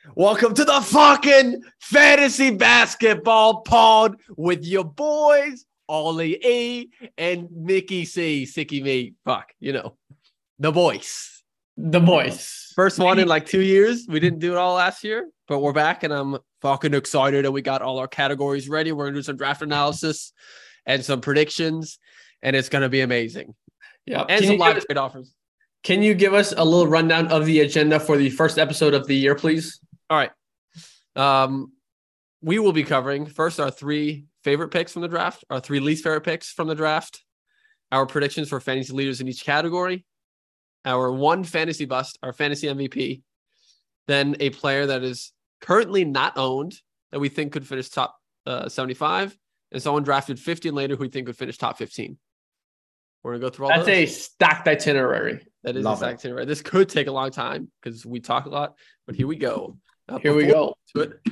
Welcome to the fucking fantasy basketball pod with your boys, Ollie E and Mickey C. Sicky me. The voice. The voice. First one in like 2 years. We didn't do it all last year, but we're back and I'm fucking excited and we got all our categories ready. We're going to do some draft analysis and some predictions, and it's going to be amazing. Yeah. And some live trade offers. Can you give us a little rundown of the agenda for the first episode of the year, please? All right. We will be covering first our 3 favorite picks from the draft, our 3 least favorite picks from the draft, our predictions for fantasy leaders in each category, our 1 fantasy bust, our fantasy MVP, then a player that is currently not owned that we think could finish top 75, and someone drafted 50 and later who we think could finish top 15. We're going to go through all That's those. a stacked itinerary. That is a stacked itinerary. This could take a long time because we talk a lot, but here we go. Here we go. To it.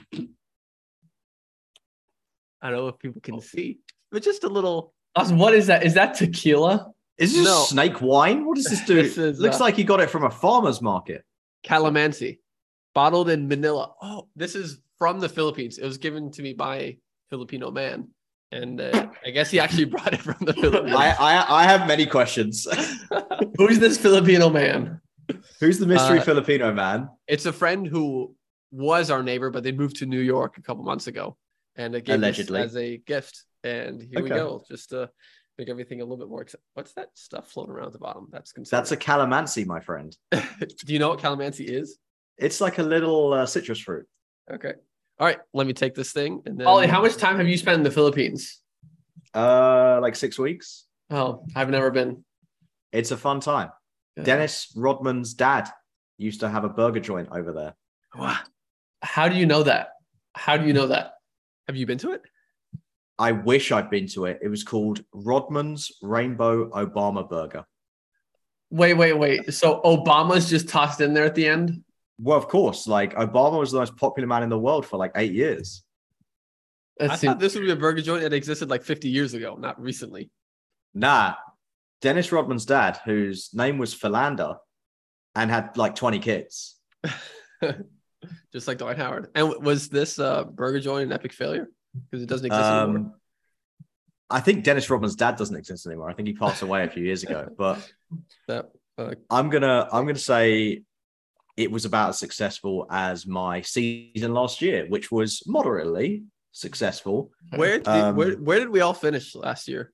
I don't know if people can see, but just a little. What is that? Is that tequila? Is this snake wine? What does this do? Looks like you got it from a farmer's market. Calamansi, bottled in Manila. Oh, this is from the Philippines. It was given to me by a Filipino man. And I guess he actually brought it from the Philippines. I have many questions. Who's this Filipino man? Who's the mystery Filipino man? It's a friend who was our neighbor, but they moved to New York a couple months ago. And it gave Allegedly. us as a gift. And here we go. Just to make everything a little bit more exciting. What's that stuff floating around at the bottom? That's a calamansi, my friend. Do you know what calamansi is? It's like a little citrus fruit. Okay. All right. Let me take this thing. And then... Ollie, how much time have you spent in the Philippines? Like 6 weeks. Oh, I've never been. It's a fun time. Yeah. Dennis Rodman's dad used to have a burger joint over there. Wow. How do you know that? Have you been to it? I wish I'd been to it. It was called Rodman's Rainbow Obama Burger. Wait. So Obama's just tossed in there at the end? Well, of course. Like, Obama was the most popular man in the world for like 8 years. I thought this would be a burger joint that existed like 50 years ago, not recently. Nah. Dennis Rodman's dad, whose name was Philander and had like 20 kids. Just like Dwight Howard. And was this burger joint an epic failure? Because it doesn't exist anymore. I think Dennis Rodman's dad doesn't exist anymore. I think he passed away a few years ago. But I'm gonna say it was about as successful as my season last year, which was moderately successful. Where did we all finish last year?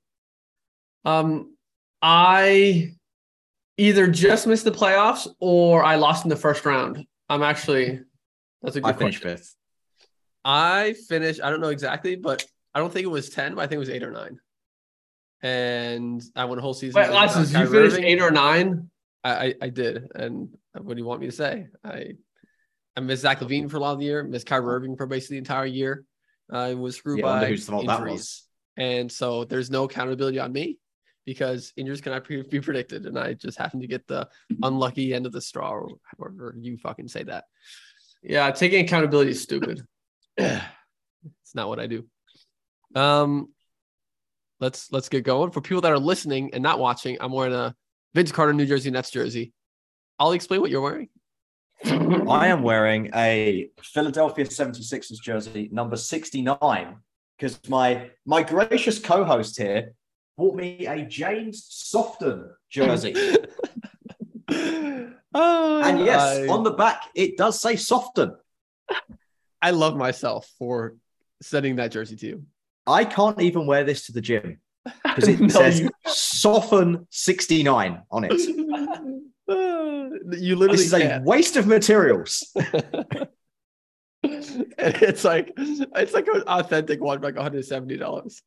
I either just missed the playoffs or I lost in the first round. That's a good question. I finished 5th. I finished, I don't know exactly, but I don't think it was 10, but I think it was 8 or 9. And I won a whole season. Wait, Lawson, you finished 8 or 9? I did. And what do you want me to say? I missed Zach LaVine for a lot of the year, missed Kyrie Irving for basically the entire year. I was screwed by injuries. And so there's no accountability on me because injuries cannot be predicted. And I just happened to get the unlucky end of the straw, or however you fucking say that. Yeah, taking accountability is stupid. It's not what I do. Let's get going. For people that are listening and not watching, I'm wearing a Vince Carter New Jersey Nets jersey. I'll explain what you're wearing. I am wearing a Philadelphia 76ers jersey, number 69, because my gracious co-host here bought me a James Softon jersey. And yes, on the back, it does say Softon. I love myself for sending that jersey to you. I can't even wear this to the gym because it says Soften 69 on it. You literally this is a waste of materials. And it's like an authentic one, like $170.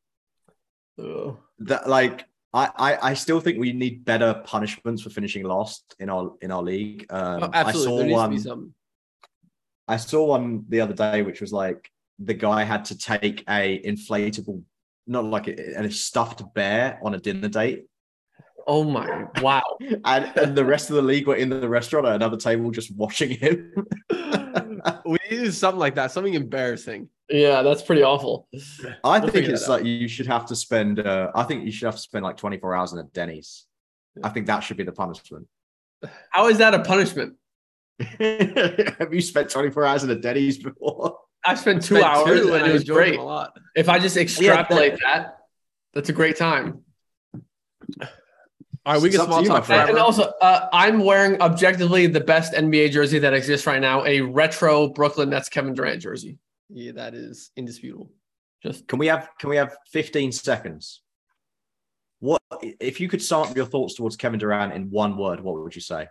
I still think we need better punishments for finishing last in our league. Absolutely. I saw one the other day, which was like the guy had to take a inflatable, not like a stuffed bear on a dinner date. Oh my, wow. and the rest of the league were in the restaurant at another table just watching him. We need something like that, something embarrassing. Yeah, that's pretty awful. I think it's like you should have to spend like 24 hours in a Denny's. I think that should be the punishment. How is that a punishment? Have you spent 24 hours in a Denny's before? I spent 2 hours and it was great. A lot. If I just extrapolate that's a great time. All right, we can small talk forever. And also, I'm wearing objectively the best NBA jersey that exists right now, a retro Brooklyn Nets Kevin Durant jersey. Yeah, that is indisputable. Can we have 15 seconds? What if you could sum up your thoughts towards Kevin Durant in one word? What would you say?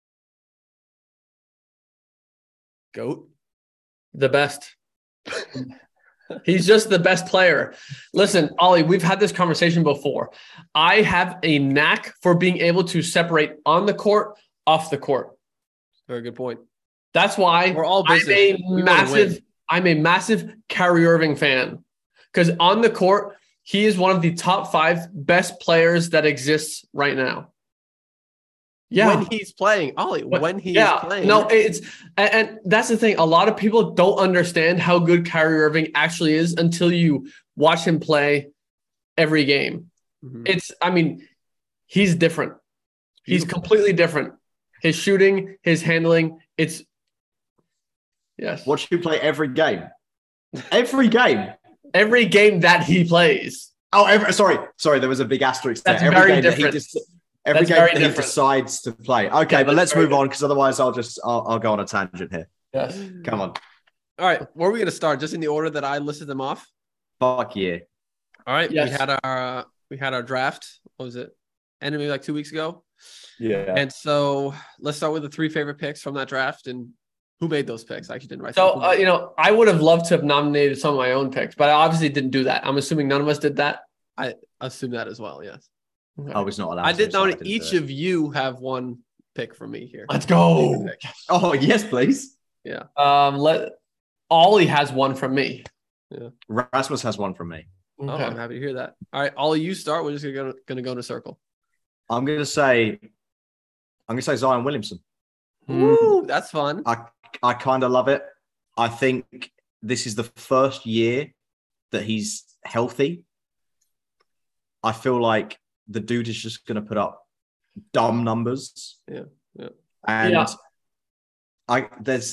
GOAT. The best. He's just the best player. Listen, Ollie, we've had this conversation before. I have a knack for being able to separate on the court, off the court. Very good point. That's why we're all business. I'm a massive Kyrie Irving fan. Because on the court, he is one of the top 5 best players that exists right now. Yeah. When he's playing, Ollie, when he's playing. No, and that's the thing. A lot of people don't understand how good Kyrie Irving actually is until you watch him play every game. Mm-hmm. He's different. He's completely different. His shooting, his handling, yes. Watch him play every game. Every game. Every game that he plays. Oh, sorry. There was a big asterisk there. That's very different. Every game that he decides to play. Okay, but let's move on because otherwise I'll go on a tangent here. Yes. Come on. All right. Where are we going to start? Just in the order that I listed them off? Fuck yeah. All right. Yes. We had our draft. What was it? Ended maybe like 2 weeks ago. Yeah. And so let's start with the 3 favorite picks from that draft and who made those picks. I actually didn't write them. So, I would have loved to have nominated some of my own picks, but I obviously didn't do that. I'm assuming none of us did that. I assume that as well. Yes. I was not allowed. I did nominate each of you have one pick for me here. Let's go. Oh, yes, please. Yeah. Ollie has one from me. Yeah. Rasmus has one from me. Okay. Oh, I'm happy to hear that. All right, Ollie, you start. We're just gonna go in a circle. I'm gonna say Zion Williamson. Ooh, that's fun. I kind of love it. I think this is the first year that he's healthy. I feel like the dude is just going to put up dumb numbers. Yeah. And I'm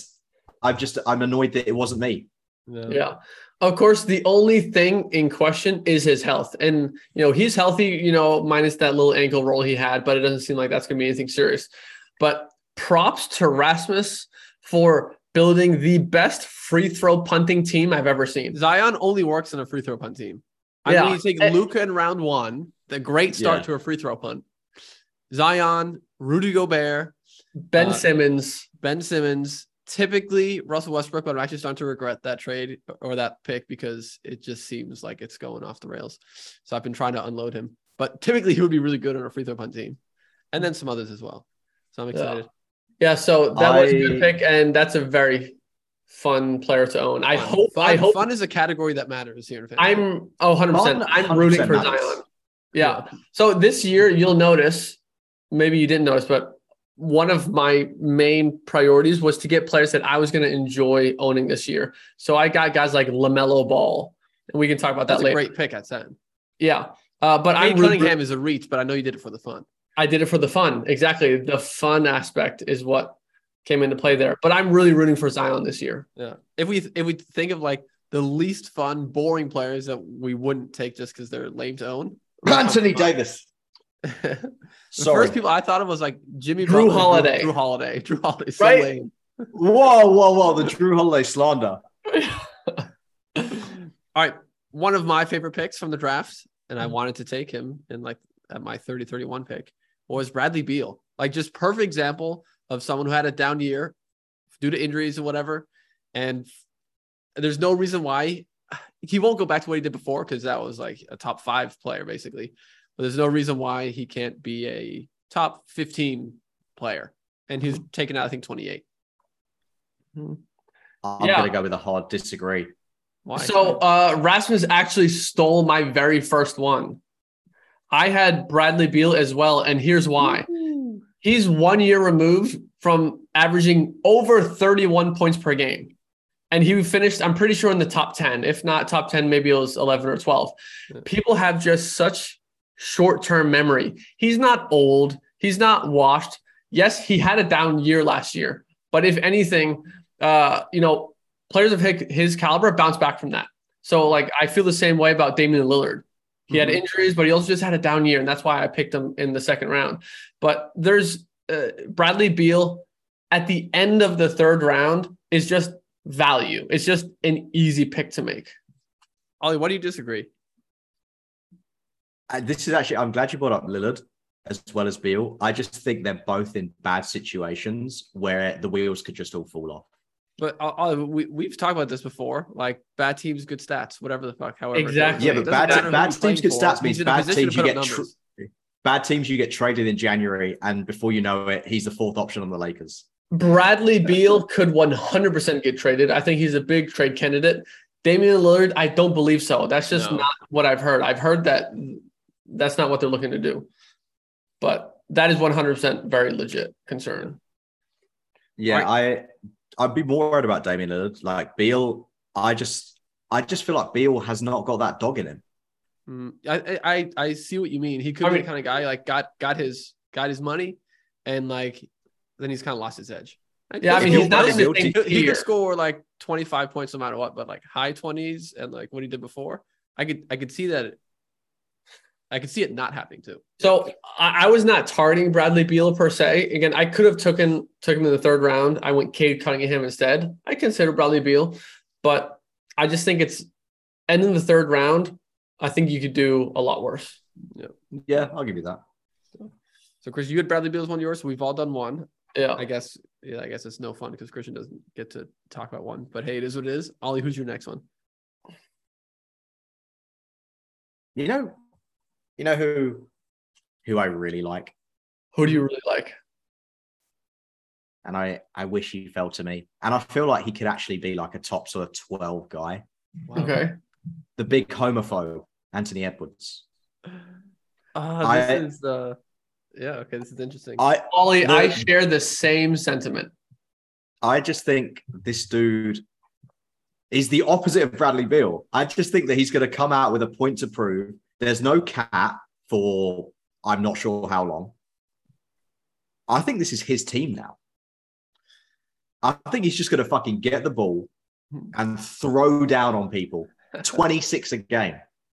annoyed that it wasn't me. Yeah. Of course, the only thing in question is his health. And, he's healthy, minus that little ankle roll he had, but it doesn't seem like that's going to be anything serious. But props to Rasmus for building the best free throw punting team I've ever seen. Zion only works in a free throw punt team. You take Luka in round 1, the great start to a free throw punt. Zion, Rudy Gobert, Ben Simmons. Typically Russell Westbrook, but I'm actually starting to regret that trade or that pick because it just seems like it's going off the rails. So I've been trying to unload him. But typically he would be really good on a free throw punt team. And then some others as well. So I'm excited. Yeah, so that was a good pick, and that's a very fun player to own. I hope fun is a category that matters here in fantasy. I'm 100%. I'm rooting for Zion. Yeah. So this year, you'll notice, maybe you didn't notice, but one of my main priorities was to get players that I was going to enjoy owning this year. So I got guys like LaMelo Ball, and we can talk about that later. That's a great pick at 10. Yeah. But Cade Cunningham is a reach, but I know you did it for the fun. I did it for the fun. Exactly. The fun aspect is what came into play there. But I'm really rooting for Zion this year. Yeah. If we think of like the least fun, boring players that we wouldn't take just because they're lame to own. Anthony Davis. The first people I thought of was like Jimmy Drew Butler, Holiday. Drew Holiday. So right? lame. Whoa. The Drew Holiday slander. All right. One of my favorite picks from the draft, and I wanted to take him in like at my 30-31 pick, was Bradley Beal. Like just perfect example of someone who had a down year due to injuries or whatever. And there's no reason why he won't go back to what he did before because that was like a top 5 player basically. But there's no reason why he can't be a top 15 player. And he's taken out, I think, 28. I'm going to go with a hard disagree. Why? So Rasmus actually stole my very first one. I had Bradley Beal as well, and here's why. He's 1 year removed from averaging over 31 points per game. And he finished, I'm pretty sure, in the top 10. If not top 10, maybe it was 11 or 12. People have just such short-term memory. He's not old. He's not washed. Yes, he had a down year last year, But if anything, players of his caliber bounce back from that. So like I feel the same way about Damian Lillard. He had injuries, but he also just had a down year, and that's why I picked him in the second round. But there's Bradley Beal at the end of the third round is just value. It's just an easy pick to make. Ollie, why do you disagree? This is actually, I'm glad you brought up Lillard as well as Beal. I just think they're both in bad situations where the wheels could just all fall off. But we've talked about this before, like bad teams, good stats, whatever the fuck, however. Exactly. Yeah, but bad teams, good stats means bad teams you get traded in January, and before you know it, he's the fourth option on the Lakers. Bradley Beal could 100% get traded. I think he's a big trade candidate. Damian Lillard, I don't believe so. That's just not what I've heard. I've heard that that's not what they're looking to do. But that is 100% very legit concern. Yeah, right. I'd be more worried about Damian Lillard. Like Beal, I just feel like Beal has not got that dog in him. I see what you mean. He could be the kind of guy like got his money, and like then he's kind of lost his edge. Yeah, I mean he's not in the same he could score like 25 points no matter what, but like high 20s and like what he did before, I could see that. I could see it not happening too. So I was not targeting Bradley Beal per se. Again, I could have took him in the third round. I went Cade Cunningham instead. I consider Bradley Beal, but I just think it's ending the third round. I think you could do a lot worse. Yeah, I'll give you that. So Chris, you had Bradley Beal as one of yours. So we've all done one. Yeah. I guess it's no fun because Christian doesn't get to talk about one. But hey, it is what it is. Ollie, who's your next one? You know who I really like? Who do you really like? And I wish he fell to me. And I feel like he could actually be like a top sort of 12 guy. Wow. Okay. The big homophobe, Anthony Edwards. This is interesting. Ollie, I share the same sentiment. I just think this dude is the opposite of Bradley Beal. I just think that he's going to come out with a point to prove. There's no cap for I'm not sure how long. I think this is his team now. I think he's just going to fucking get the ball and throw down on people. 26 a game.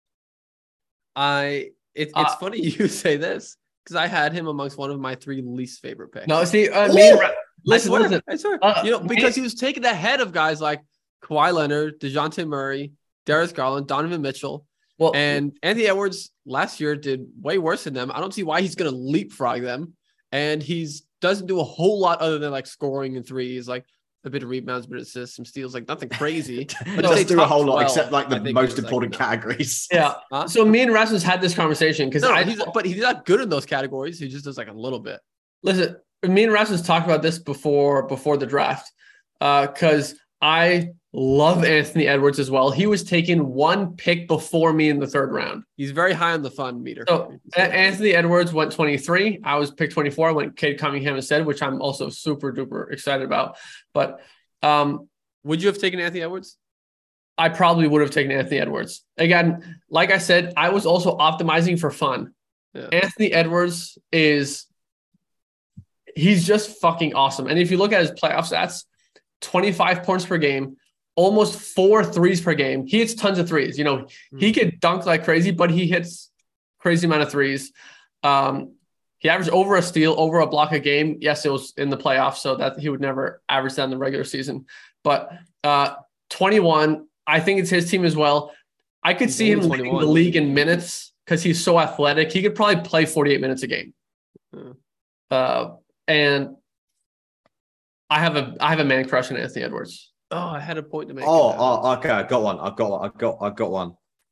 It's funny you say this because I had him amongst one of my 3 least favorite picks. No, see, listen. I swear. Because he was taken ahead of guys like Kawhi Leonard, DeJounte Murray, Darius Garland, Donovan Mitchell. Well, and Anthony Edwards last year did way worse than them. I don't see why he's going to leapfrog them. And doesn't do a whole lot other than like scoring and threes, like a bit of rebounds, a bit of assists, some steals, like nothing crazy. But doesn't do a whole lot except like the most important categories. Yeah. Huh? So me and Rasmus had this conversation because but he's not good in those categories. He just does like a little bit. Listen, me and Rasmus talked about this before the draft because I love Anthony Edwards as well. He was taken 1 pick before me in the third round. He's very high on the fun meter. So Anthony Edwards went 23. I was picked 24. I went Cade Cunningham instead, which I'm also super duper excited about. But would you have taken Anthony Edwards? I probably would have taken Anthony Edwards. Again, like I said, I was also optimizing for fun. Yeah. Anthony Edwards he's just fucking awesome. And if you look at his playoff stats, 25 points per game, almost 4 threes per game. He hits tons of threes. He could dunk like crazy, but he hits crazy amount of threes. He averaged over a steal, over a block a game. Yes, it was in the playoffs, so that he would never average that in the regular season. But 21, I think it's his team as well. I could see him leading the league in minutes because he's so athletic. He could probably play 48 minutes a game. And I have a man crush on Anthony Edwards. Oh, I had a point to make. Okay. I got one.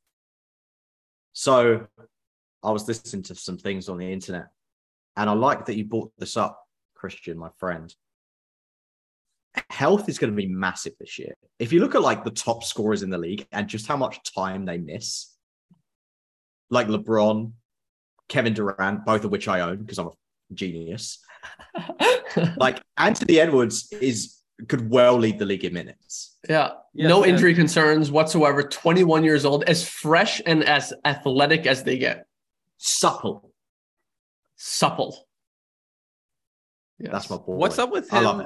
So I was listening to some things on the internet, and I like that you brought this up, Christian, my friend. Health is going to be massive this year. If you look at like the top scorers in the league and just how much time they miss, like LeBron, Kevin Durant, both of which I own because I'm a genius. Like Anthony Edwards could well lead the league in minutes. Yeah. No injury concerns whatsoever. 21 years old, as fresh and as athletic as they get. Supple. Yes. That's my boy. What's up with him? I love it.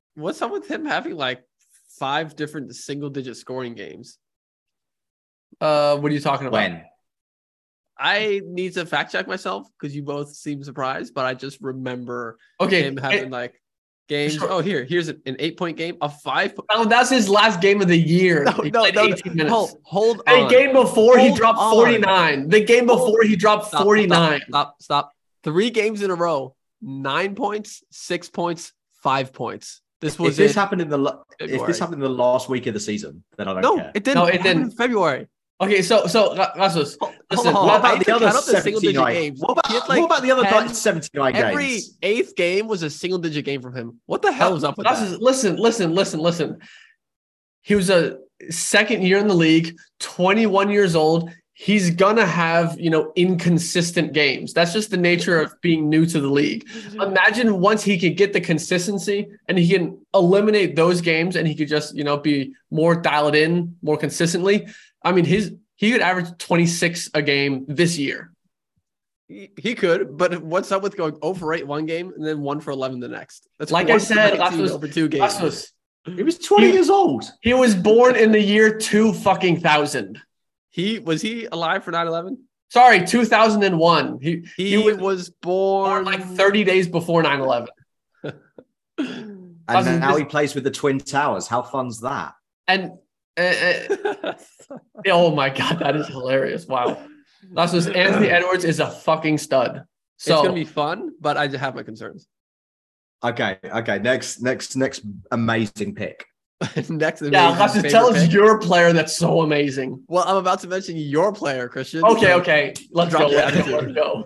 what's up with him having like 5 different single-digit scoring games? What are you talking about? When? I need to fact check myself because you both seem surprised, but I just remember him having like games. Sure. Oh, here's an 8-point game, a 5. Oh, that's his last game of the year. No, 18 minutes. Hold on. The game before he dropped 49. The game before he dropped 49. Stop. 3 games in a row. 9 points, 6 points, 5 points. If this happened in the last week of the season, then I don't care. It didn't. No, it didn't. In February. Okay, so Rasmus, listen. What about the other 79 games? What about the other 79 games? Every 8th game was a single-digit game from him. What the hell is up with that? Listen. He was a second year in the league, 21 years old. He's gonna have, inconsistent games. That's just the nature of being new to the league. Imagine once he could get the consistency and he can eliminate those games and he could just, be more dialed in more consistently. I mean, he could average 26 a game this year. He could, but what's up with going 0 for 8 one game and then 1 for 11 the next? That's like I said, over 2 games. He was 20 years old. He was born in the year 2000. Was he alive for 9/11? Sorry, 2001. He was born like 30 days before 9/11. And now he plays with the Twin Towers. How fun's that? And oh my God, that is hilarious! Wow, that's just Anthony Edwards is a fucking stud. So it's gonna be fun, but I just have my concerns. Okay. Next amazing pick. Next, let's just tell us your player that's so amazing. Well, I'm about to mention your player, Christian. Okay. Let's go.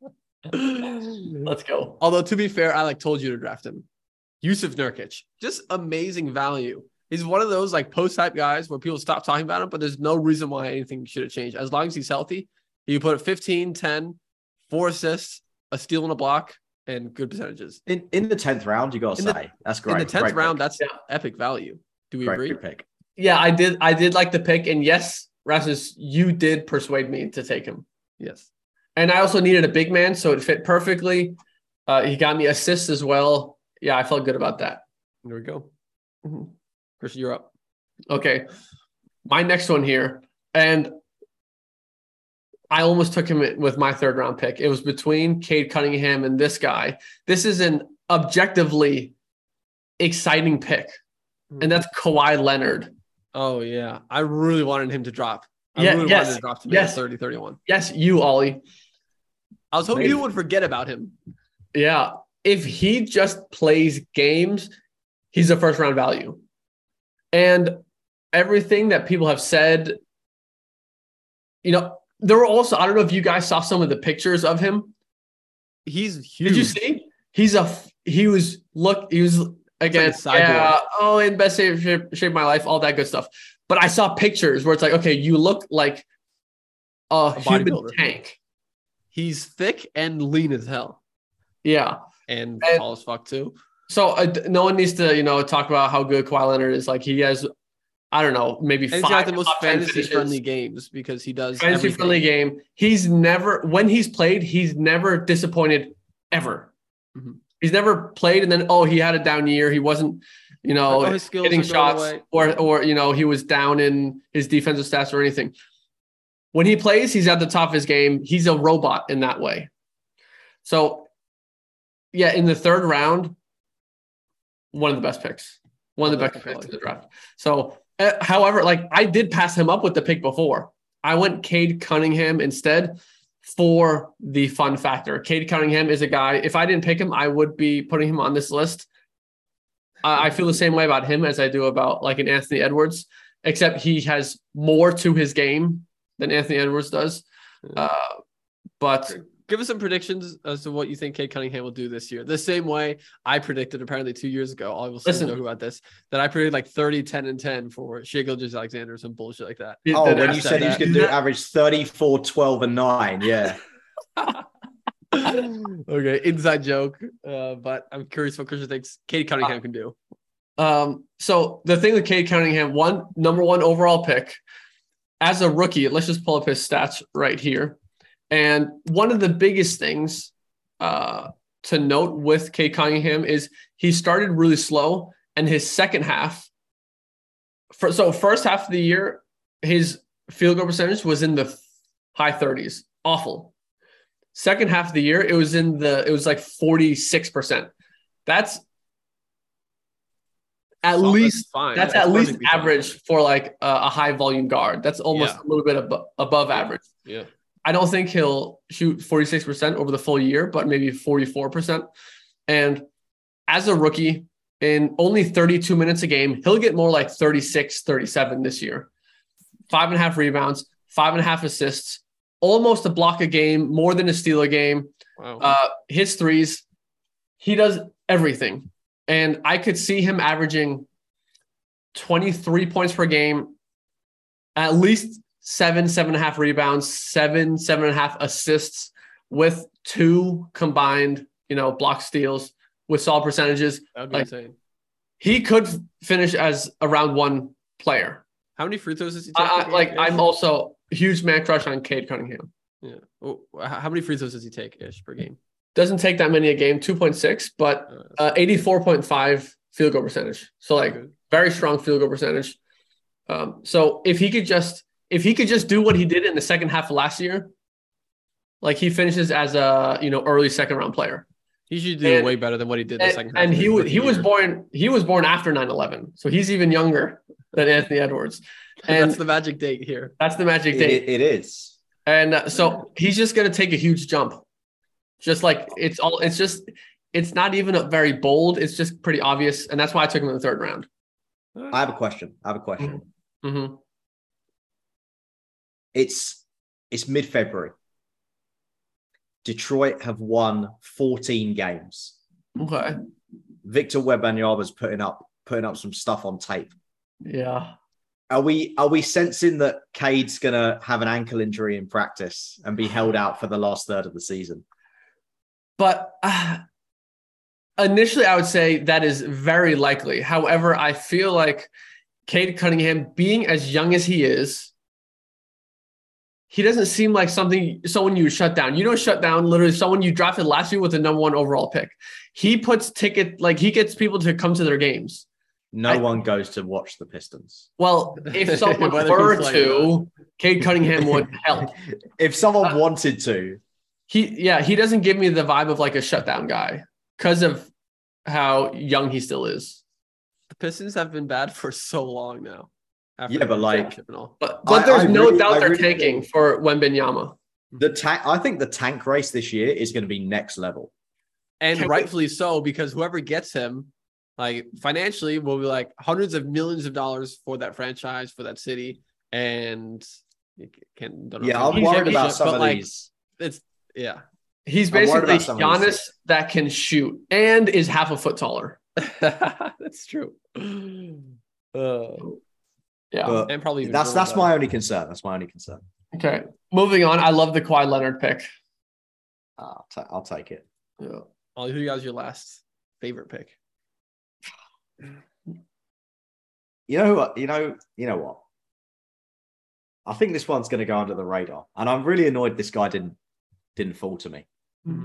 Let's go. Although to be fair, I told you to draft him. Jusuf Nurkic, just amazing value. He's one of those post-hype guys where people stop talking about him, but there's no reason why anything should have changed. As long as he's healthy, he put 15, 10, 4 assists, a steal and a block, and good percentages. In the 10th round, you got to say. That's great. In the 10th round, that's epic value. Do we agree? Pick. Yeah, I did like the pick. And yes, Rasmus, you did persuade me to take him. Yes. And I also needed a big man, so it fit perfectly. He got me assists as well. Yeah, I felt good about that. There we go. Mm-hmm. Christian, you're up. Okay. My next one here. And I almost took him with my 3rd round pick. It was between Cade Cunningham and this guy. This is an objectively exciting pick. And that's Kawhi Leonard. Oh, yeah. I really wanted him to drop. Wanted to drop to me at 30-31. Yes, you, Ollie. I was hoping you would forget about him. Yeah. If he just plays games, he's a 1st round value. And everything that people have said, there were also, I don't know if you guys saw some of the pictures of him. He's huge. Did you see? He was again, in best shape of my life, all that good stuff. But I saw pictures where it's okay, you look like a human tank. He's thick and lean as hell. Yeah. And tall as fuck too. So no one needs to, talk about how good Kawhi Leonard is. He has, I don't know, maybe 5 he's got the most fantasy-friendly games because he does fantasy-friendly game. When he's played, he's never disappointed ever. Mm-hmm. He's never played and then, he had a down year. He wasn't, hitting shots or, he was down in his defensive stats or anything. When he plays, he's at the top of his game. He's a robot in that way. So, yeah, in the 3rd round, one of the best picks. One of the best picks in the draft. So, however, I did pass him up with the pick before. I went Cade Cunningham instead for the fun factor. Cade Cunningham is a guy, if I didn't pick him, I would be putting him on this list. I feel the same way about him as I do about an Anthony Edwards, except he has more to his game than Anthony Edwards does. But give us some predictions as to what you think Cade Cunningham will do this year. The same way I predicted apparently 2 years ago. I will still joke about this, that I predicted 30, 10, and 10 for Shai Gilgeous-Alexander or some bullshit like that. When you said he was going to do average 34, 12, and 9. Yeah. Okay, inside joke. But I'm curious what Christian thinks Cade Cunningham can do. So the thing with Cade Cunningham, number 1 overall pick as a rookie. Let's just pull up his stats right here. And one of the biggest things to note with Cade Cunningham is he started really slow, and his second half. First half of the year, his field goal percentage was in the high 30s. Awful. Second half of the year, it was like 46%. That's at least fine. That's at least average for like a high volume guard. That's almost a little bit above average. Yeah. I don't think he'll shoot 46% over the full year, but maybe 44%. And as a rookie, in only 32 minutes a game, he'll get more like 36, 37 this year. 5.5 rebounds, 5.5 assists, almost a block a game, more than a steal a game. Wow. His threes, he does everything. And I could see him averaging 23 points per game, at least 7.5 rebounds, 7.5 assists with 2 combined, block steals with solid percentages. That would be insane. He could finish as a round 1 player. How many free throws does he take? I'm also a huge man crush on Cade Cunningham. Yeah. Well, how many free throws does he take per game? Doesn't take that many a game, 2.6, but 84.5 field goal percentage. So very strong field goal percentage. So if he could just do what he did in the second half of last year, like he finishes as a early second round player. He should do way better than what he did the second half. And he was born after 9/11, so he's even younger than Anthony Edwards. And that's the magic date here. That's the magic date. It is. And so he's just going to take a huge jump. Just like it's not even very bold. It's just pretty obvious. And that's why I took him in the 3rd round. I have a question. Mm-hmm. It's mid-February. Detroit have won 14 games. Okay. Victor Wembanyama's putting up some stuff on tape. Yeah. Are we sensing that Cade's gonna have an ankle injury in practice and be held out for the last third of the season? But initially, I would say that is very likely. However, I feel like Cade Cunningham, being as young as he is, he doesn't seem like someone you would shut down. You don't shut down literally someone you drafted last year with the number 1 overall pick. He puts he gets people to come to their games. No one goes to watch the Pistons. Well, if someone were to, Cade Cunningham would help. If someone wanted to. He doesn't give me the vibe of like a shutdown guy because of how young he still is. The Pistons have been bad for so long now. But there's no doubt they're tanking for Wembanyama. I think the tank race this year is going to be next level. And rightfully so, because whoever gets him, like financially, will be like hundreds of millions of dollars for that franchise, for that city. And I'm worried about some of these. He's basically Giannis that can shoot and is half a foot taller. That's true. Yeah, and probably that's my only concern. That's my only concern. Okay, moving on. I love the Kawhi Leonard pick. I'll take it. Yeah. Who guys your last favorite pick? You know what? I think this one's going to go under the radar, and I'm really annoyed this guy didn't fall to me. Mm-hmm.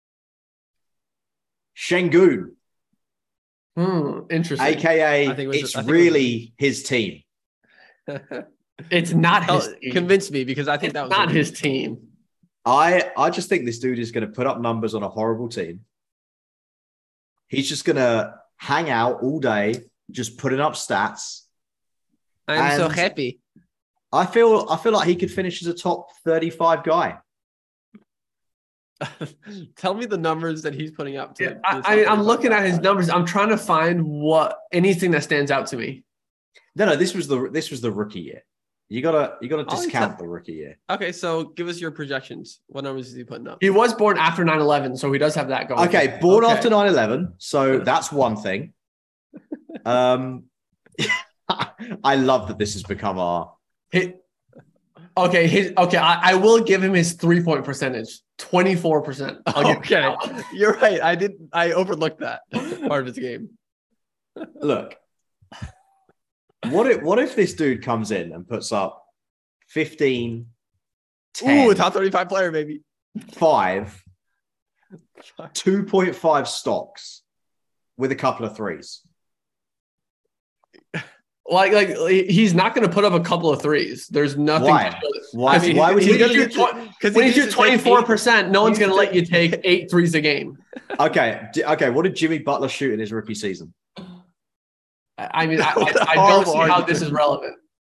Şengün. Interesting. AKA, it's really his team. It's not his team. Convince me, because I think that was not his team. I just think this dude is going to put up numbers on a horrible team. He's just going to hang out all day, just putting up stats. I'm so happy. I feel like he could finish as a top 35 guy. Tell me the numbers that he's putting up. I'm looking at his numbers. I'm trying to find anything that stands out to me. No, this was the rookie year. You gotta discount the rookie year. Okay, so give us your projections. What numbers is he putting up? He was born after 9/11, so he does have that going. Okay, born after 9/11, so that's one thing. I love that this has become our. I will give him his 3-point percentage, 24%. Okay, you're right. I overlooked that part of his game. Look, what if this dude comes in and puts up 15, 10, ooh, top 35 player, baby. 5, 2.5 stocks with a couple of threes. Like he's not going to put up a couple of threes. There's nothing. Why? Why? I mean, Why would he? When you shoot 24%, no one's going to let you take 8 threes a game. Okay. What did Jimmy Butler shoot in his rookie season? I mean, I don't see how this is relevant.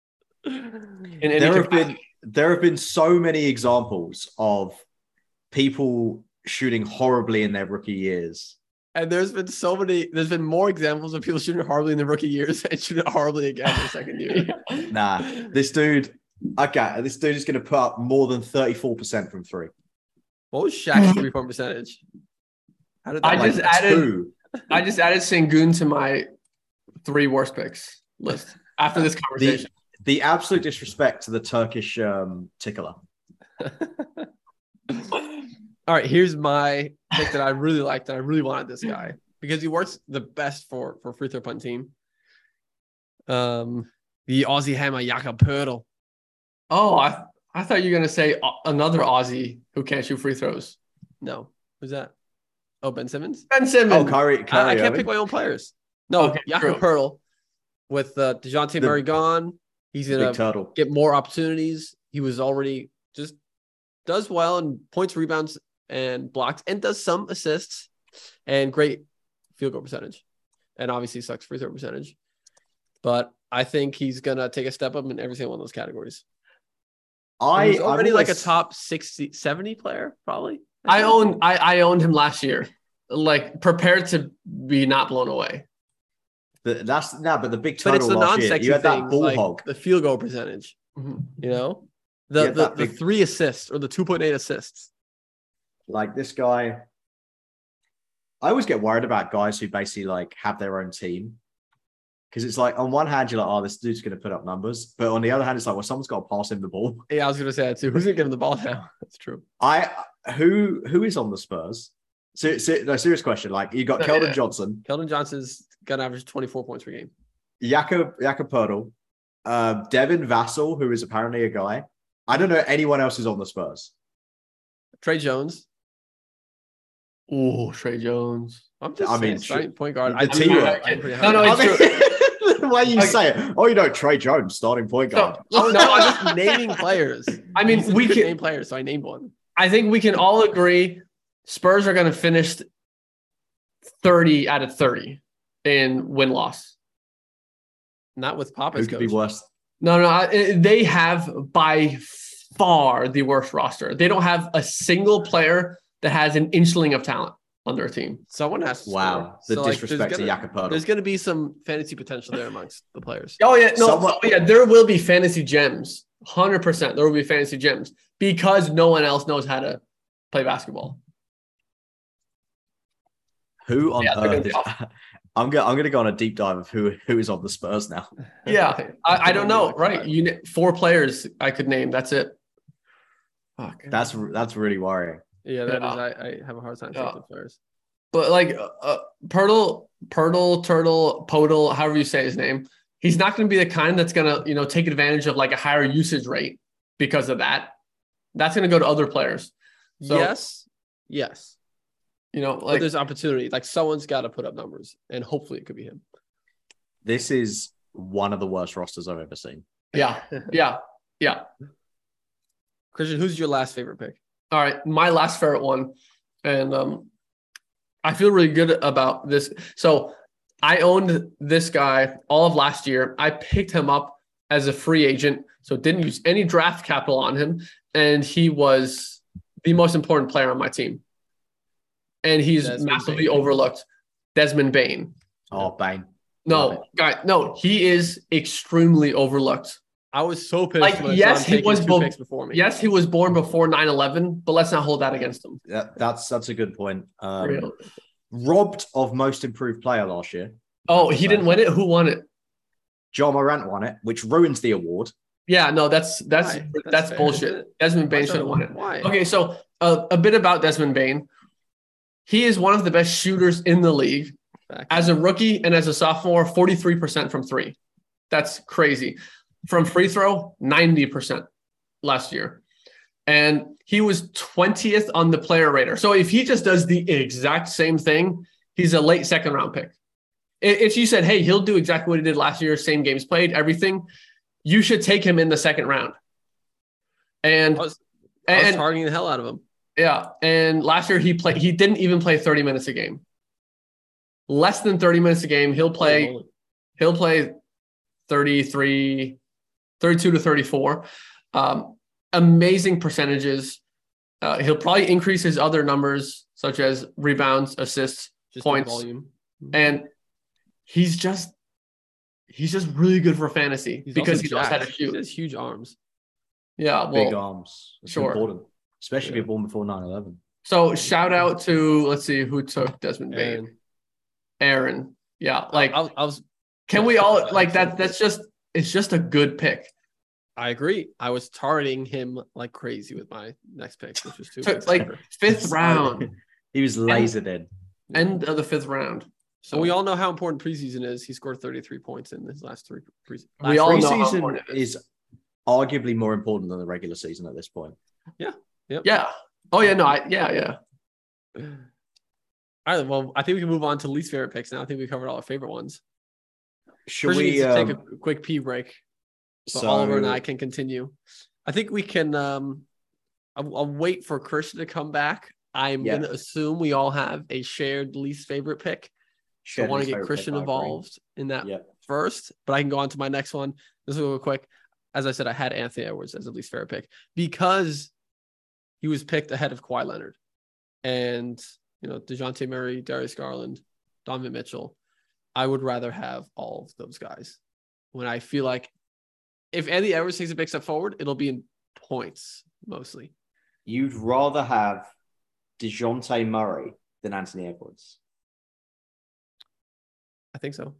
There have been so many examples of people shooting horribly in their rookie years. And there's been more examples of people shooting horribly in their rookie years and shooting horribly again in their second year. Nah, this dude is going to put up more than 34% from three. What was Shaq's 3-point percentage? How did that I just added Sengun to my 3 worst picks list after this conversation. The absolute disrespect to the Turkish tickler. All right, here's my pick that I really liked, and I really wanted this guy because he works the best for free throw punt team. The Aussie hammer Jakob Poeltl. Oh, I thought you were gonna say another Aussie who can't shoot free throws. No, who's that? Oh, Ben Simmons. Ben Simmons. Oh, Kyrie. I can't pick my own players. No, okay, Jakob Poeltl. With DeJounte Murray gone, he's gonna get more opportunities. He was already just does well in points, rebounds, and blocks, and does some assists, and great field goal percentage, and obviously sucks free throw percentage. But I think he's gonna take a step up in every single one of those categories. He's already like a top 60, 70 player, probably. I owned him last year, like prepared to be not blown away. But the big total it's the last year, you had that ball like hog, the field goal percentage. You know, the 3 assists or the 2.8 assists. Like this guy, I always get worried about guys who basically like have their own team. Because it's like, on one hand, you're like, oh, this dude's going to put up numbers. But on the other hand, it's like, well, someone's got to pass him the ball. Yeah, I was going to say that too. Who's going to give him the ball now? That's true. Who is on the Spurs? Serious question. Like, you got Keldon Johnson. Keldon Johnson's going to average 24 points per game. Jakob Poeltl. Devin Vassell, who is apparently a guy. I don't know anyone else who's on the Spurs. Trey Jones. Oh, Trey Jones. I'm just saying, point guard. No, it's true. The way you say it. Oh, you know, Trey Jones, starting point guard. No, I'm just naming players. I mean, we can name players, so I named one. I think we can all agree Spurs are going to finish 30 out of 30 in win-loss. Not with Papa's Who could be worse? No. They have by far the worst roster. They don't have a single player that has an inchling of talent on their team. Someone has to score. The disrespect to Jakob Poeltl. There's going to be some fantasy potential there amongst the players. Oh, yeah. There will be fantasy gems. 100%. There will be fantasy gems because no one else knows how to play basketball. Who on earth is... I'm going to go on a deep dive of who is on the Spurs now. Yeah. I don't know. Right. 4 players I could name. That's it. Fuck. That's really worrying. Yeah, that is. I have a hard time thinking of players. But like Turtle, Podal, however you say his name, he's not going to be the kind that's going to, take advantage of like a higher usage rate because of that. That's going to go to other players. So, yes. But there's opportunity. Like someone's got to put up numbers, and hopefully it could be him. This is one of the worst rosters I've ever seen. Yeah. Christian, who's your last favorite pick? All right, my last favorite one, and I feel really good about this. So I owned this guy all of last year. I picked him up as a free agent, so didn't use any draft capital on him, and he was the most important player on my team. And he's massively overlooked. Desmond Bane. Oh, Bane. No, he is extremely overlooked. I was so pissed. Like, yes, he was picks before me. Yes, he was born before 9/11, but let's not hold that against him. Yeah, that's a good point. Robbed of most improved player last year. Oh, he didn't win it. Who won it? John Morant won it, which ruins the award. Yeah, no, that's bullshit. Desmond Bane should have won it. Why? Okay, so a bit about Desmond Bane. He is one of the best shooters in the league. As a rookie and as a sophomore, 43% from 3. That's crazy. From free throw, 90% last year. And he was 20th on the player rater. So if he just does the exact same thing, he's a late second round pick. if you said, hey, he'll do exactly what he did last year, same games played, everything, you should take him in the second round. And I was targeting the hell out of him. Yeah. And last year he didn't even play 30 minutes a game. Less than 30 minutes a game. He'll play 32 to 34. Amazing percentages. He'll probably increase his other numbers, such as rebounds, assists, points, volume. And he's just really good for fantasy because he knows how to shoot. He has huge arms. Yeah, big arms. It's sure. important, especially if you're born before 9/11. So shout out to, let's see who took Desmond Bane. Aaron. Yeah, like I was. Can we all like that? It's just a good pick. I agree. I was targeting him like crazy with my next pick, which was 2 picks. Like fifth round. He was lasered in. End of the fifth round. So we all know how important preseason is. He scored 33 points in his last three preseason. We all know how preseason important it is arguably more important than the regular season at this point. Yeah. Yep. Yeah. Oh yeah. No. Yeah. All right. Well, I think we can move on to least favorite picks now. I think we covered all our favorite ones. Should we take a quick pee break so Oliver and I can continue? I think we can. I'll wait for Christian to come back. I'm going to assume we all have a shared least favorite pick. So I want to get Christian involved in that first, but I can go on to my next one. This will go quick. As I said, I had Anthony Edwards as a least favorite pick because he was picked ahead of Kawhi Leonard and, DeJounte Murray, Darius Garland, Donovan Mitchell. I would rather have all of those guys when I feel like if Anthony Edwards takes a big step forward, it'll be in points mostly. You'd rather have DeJounte Murray than Anthony Edwards? I think so.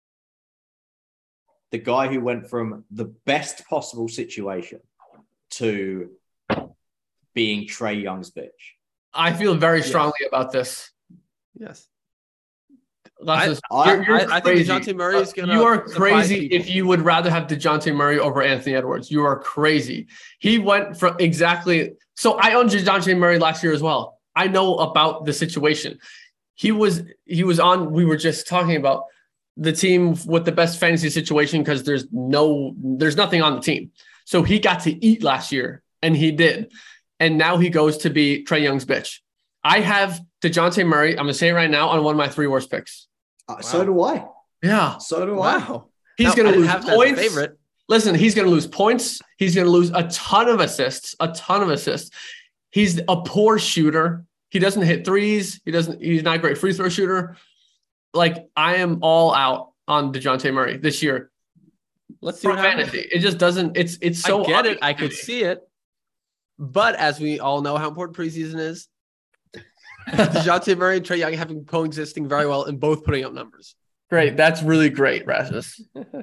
The guy who went from the best possible situation to being Trae Young's bitch. I feel very strongly about this. Yes. I think DeJounte Murray is going to. You are crazy if you would rather have DeJounte Murray over Anthony Edwards. You are crazy. He went from exactly. So I owned DeJounte Murray last year as well. I know about the situation. He was on. We were just talking about the team with the best fantasy situation because there's nothing on the team. So he got to eat last year, and he did. And now he goes to be Trae Young's bitch. I have DeJounte Murray. I'm going to say it right now on one of my 3 worst picks. Wow. So do I. Yeah. So do I. Wow. He's going to lose points. Favorite. Listen, he's going to lose points. He's going to lose a ton of assists. He's a poor shooter. He doesn't hit threes. He's not a great free throw shooter. Like, I am all out on DeJounte Murray this year. Let's see what happens. It just doesn't. It's so. I get it. I could see it. But as we all know how important preseason is, DeJounte Murray and Trae Young have been coexisting very well and both putting up numbers. Great. That's really great, Rasmus.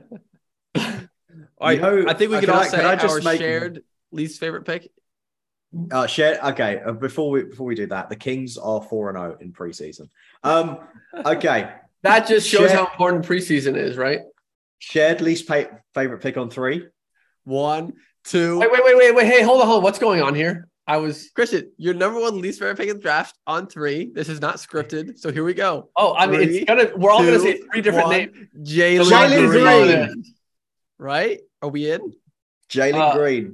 I think we can all say our shared least favorite pick. Shared. Okay. Before we do that, the Kings are 4-0 in preseason. Okay. That just shows how important preseason is, right? Shared least favorite pick on 3. 1, 2. Wait. Hey, hold on. What's going on here? Christian, your number 1 least favorite pick in the draft on 3. This is not scripted, so here we go. Oh, I mean, we're all gonna say 3 different names. Jalen Green. Right? Are we in? Jalen Green.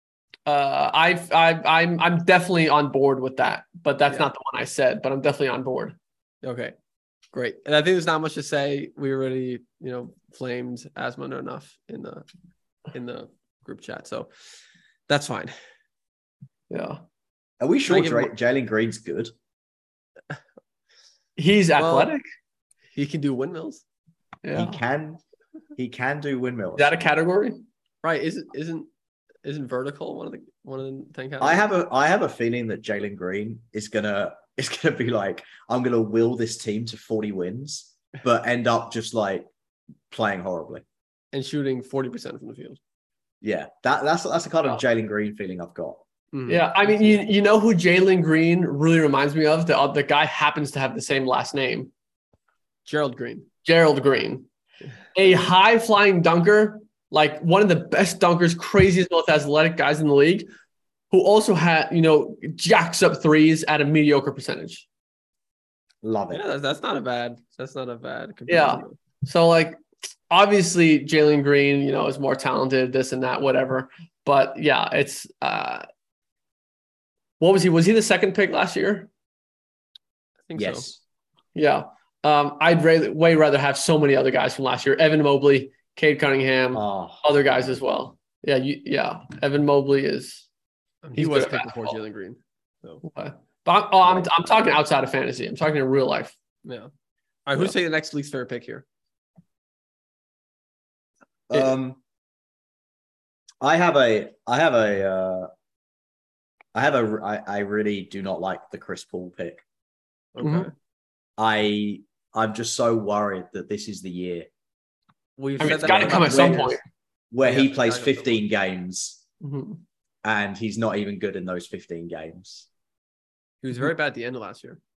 I'm definitely on board with that, but that's not the one I said. But I'm definitely on board. Okay, great. And I think there's not much to say. We already, flamed Asmund enough in the group chat, so that's fine. Yeah. Are we sure Jalen Green's good? He's athletic. He can do windmills. Yeah. He can do windmills. Is that a category? Right. Isn't vertical one of the 10 categories? I have a feeling that Jalen Green is gonna be like, I'm gonna will this team to 40 wins, but end up just like playing horribly. And shooting 40% from the field. Yeah. That's the kind of Jalen Green feeling I've got. Mm-hmm. Yeah, I mean, you know who Jalen Green really reminds me of? The guy happens to have the same last name. Gerald Green. A high-flying dunker, like one of the best dunkers, craziest, most athletic guys in the league, who also jacks up threes at a mediocre percentage. Love it. Yeah, that's not a bad. That's not a bad Yeah. comparison. So like, obviously Jalen Green, is more talented, this and that, whatever. But yeah, it's what was he? Was he the second pick last year? I think Yes. so. Yeah. I'd way rather have so many other guys from last year. Evan Mobley, Cade Cunningham, other guys as well. Yeah. Evan Mobley is. He was picked before Jalen Green. So. Okay. But I'm talking outside of fantasy. I'm talking in real life. Yeah. All right. Who's taking the next least favorite pick here? I really do not like the Chris Paul pick. Okay. I'm just so worried that this is the year. It's got to come at some point where he plays 15 games and he's not even good in those 15 games. He was very bad at the end of last year.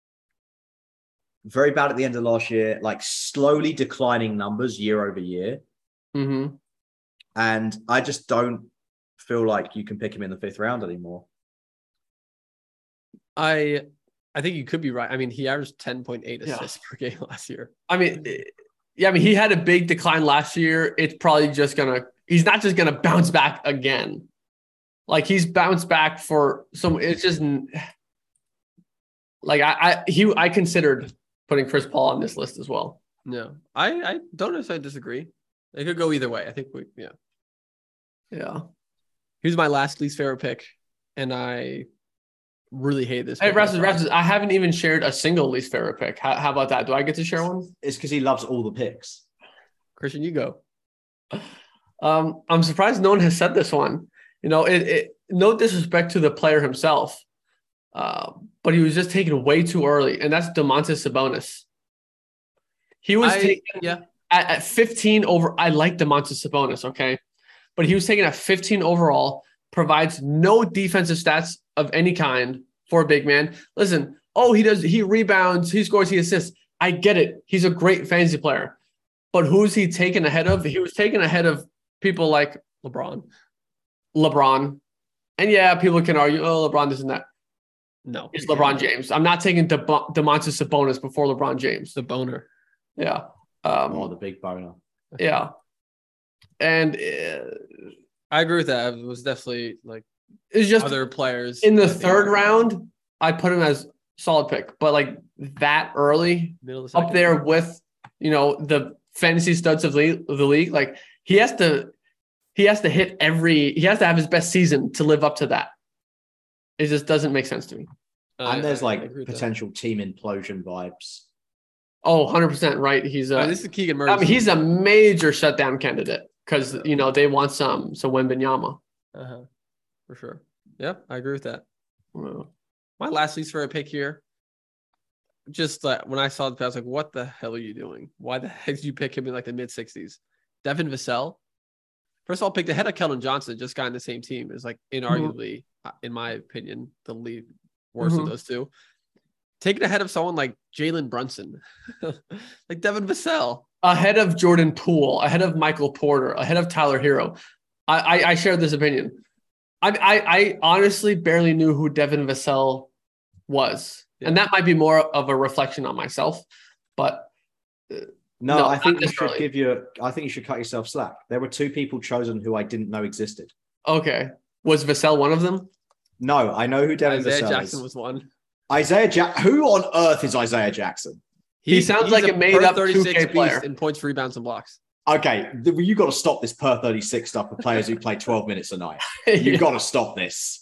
Very bad at the end of last year, like slowly declining numbers year over year. Mm-hmm. And I just don't feel like you can pick him in the 5th round anymore. I think you could be right. I mean, he averaged 10.8 assists per game last year. He had a big decline last year. It's probably he's not just gonna bounce back again. Like he's bounced back for some. It's just like I considered putting Chris Paul on this list as well. No, I don't necessarily disagree. It could go either way. I think yeah. Here's my last least favorite pick, and I really hate this. Hey, Rasmus, I haven't even shared a single least favorite pick. How about that? Do I get to share one? It's because he loves all the picks. Christian, you go. I'm surprised no one has said this one. No disrespect to the player himself, but he was just taken way too early, and that's Domantas Sabonis. He was taken at 15 over. I like Domantas Sabonis, okay, but he was taken at 15 overall. Provides no defensive stats of any kind for a big man. Listen, he rebounds, he scores, he assists. I get it. He's a great fantasy player. But who's he taken ahead of? He was taken ahead of people like LeBron. And yeah, people can argue, LeBron this and that. No. It's LeBron James. I'm not taking Domantas Sabonis before LeBron James. The boner. Yeah. The big boner. Yeah. And I agree with that. It was definitely like it's just other players. In the 3rd round, I put him as solid pick. But like that early, up there with, the fantasy studs of the league, like he has to have his best season to live up to that. It just doesn't make sense to me. And there's potential team implosion vibes. Oh, 100% right. This is Keegan Murray. He's a major shutdown candidate because, they want some Wembanyama. For sure. Yeah, I agree with that. Wow. My last least favorite pick here. Just when I saw the pick, I was like, what the hell are you doing? Why the heck did you pick him in like the mid-60s? Devin Vassell. First of all, picked ahead of Keldon Johnson, just got in the same team. Is like inarguably, in my opinion, the lead worst of those two. Taking ahead of someone like Jalen Brunson, like Devin Vassell. Ahead of Jordan Poole, ahead of Michael Porter, ahead of Tyler Hero. I share this opinion. I honestly barely knew who Devin Vassell was. Yeah. And that might be more of a reflection on myself. But no, I think you should cut yourself slack. There were 2 people chosen who I didn't know existed. Okay. Was Vassell one of them? No, I know who Devin Vassell is. Isaiah Jackson was one. Who on earth is Isaiah Jackson? He sounds like a made-up 2K player in points, rebounds, and blocks. Okay, you got to stop this per 36 stuff for players who play 12 minutes a night. You got to stop this.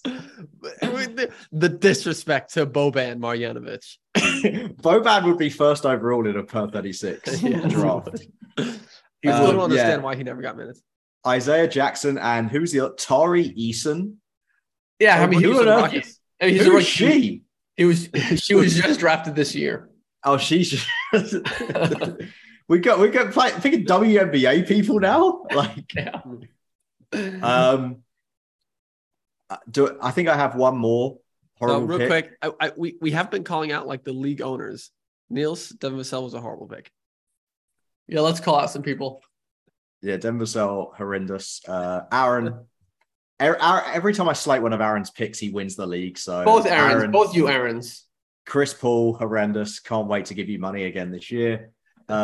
The disrespect to Boban Marjanovic. Boban would be first overall in a per 36 draft. I still don't understand why he never got minutes. Isaiah Jackson and who's the other? Tari Eason. Yeah, he was a rookie. Who is she? She was just drafted this year. Oh, she's we got thinking WNBA people now. Like, I think I have one more horrible real pick. Quick, we have been calling out like the league owners. Niels, Devin Vassell was a horrible pick. Yeah, let's call out some people. Yeah, Devin Vassell, horrendous. Aaron. Every time I slate one of Aaron's picks, he wins the league. So both you Aarons. Chris Paul, horrendous. Can't wait to give you money again this year.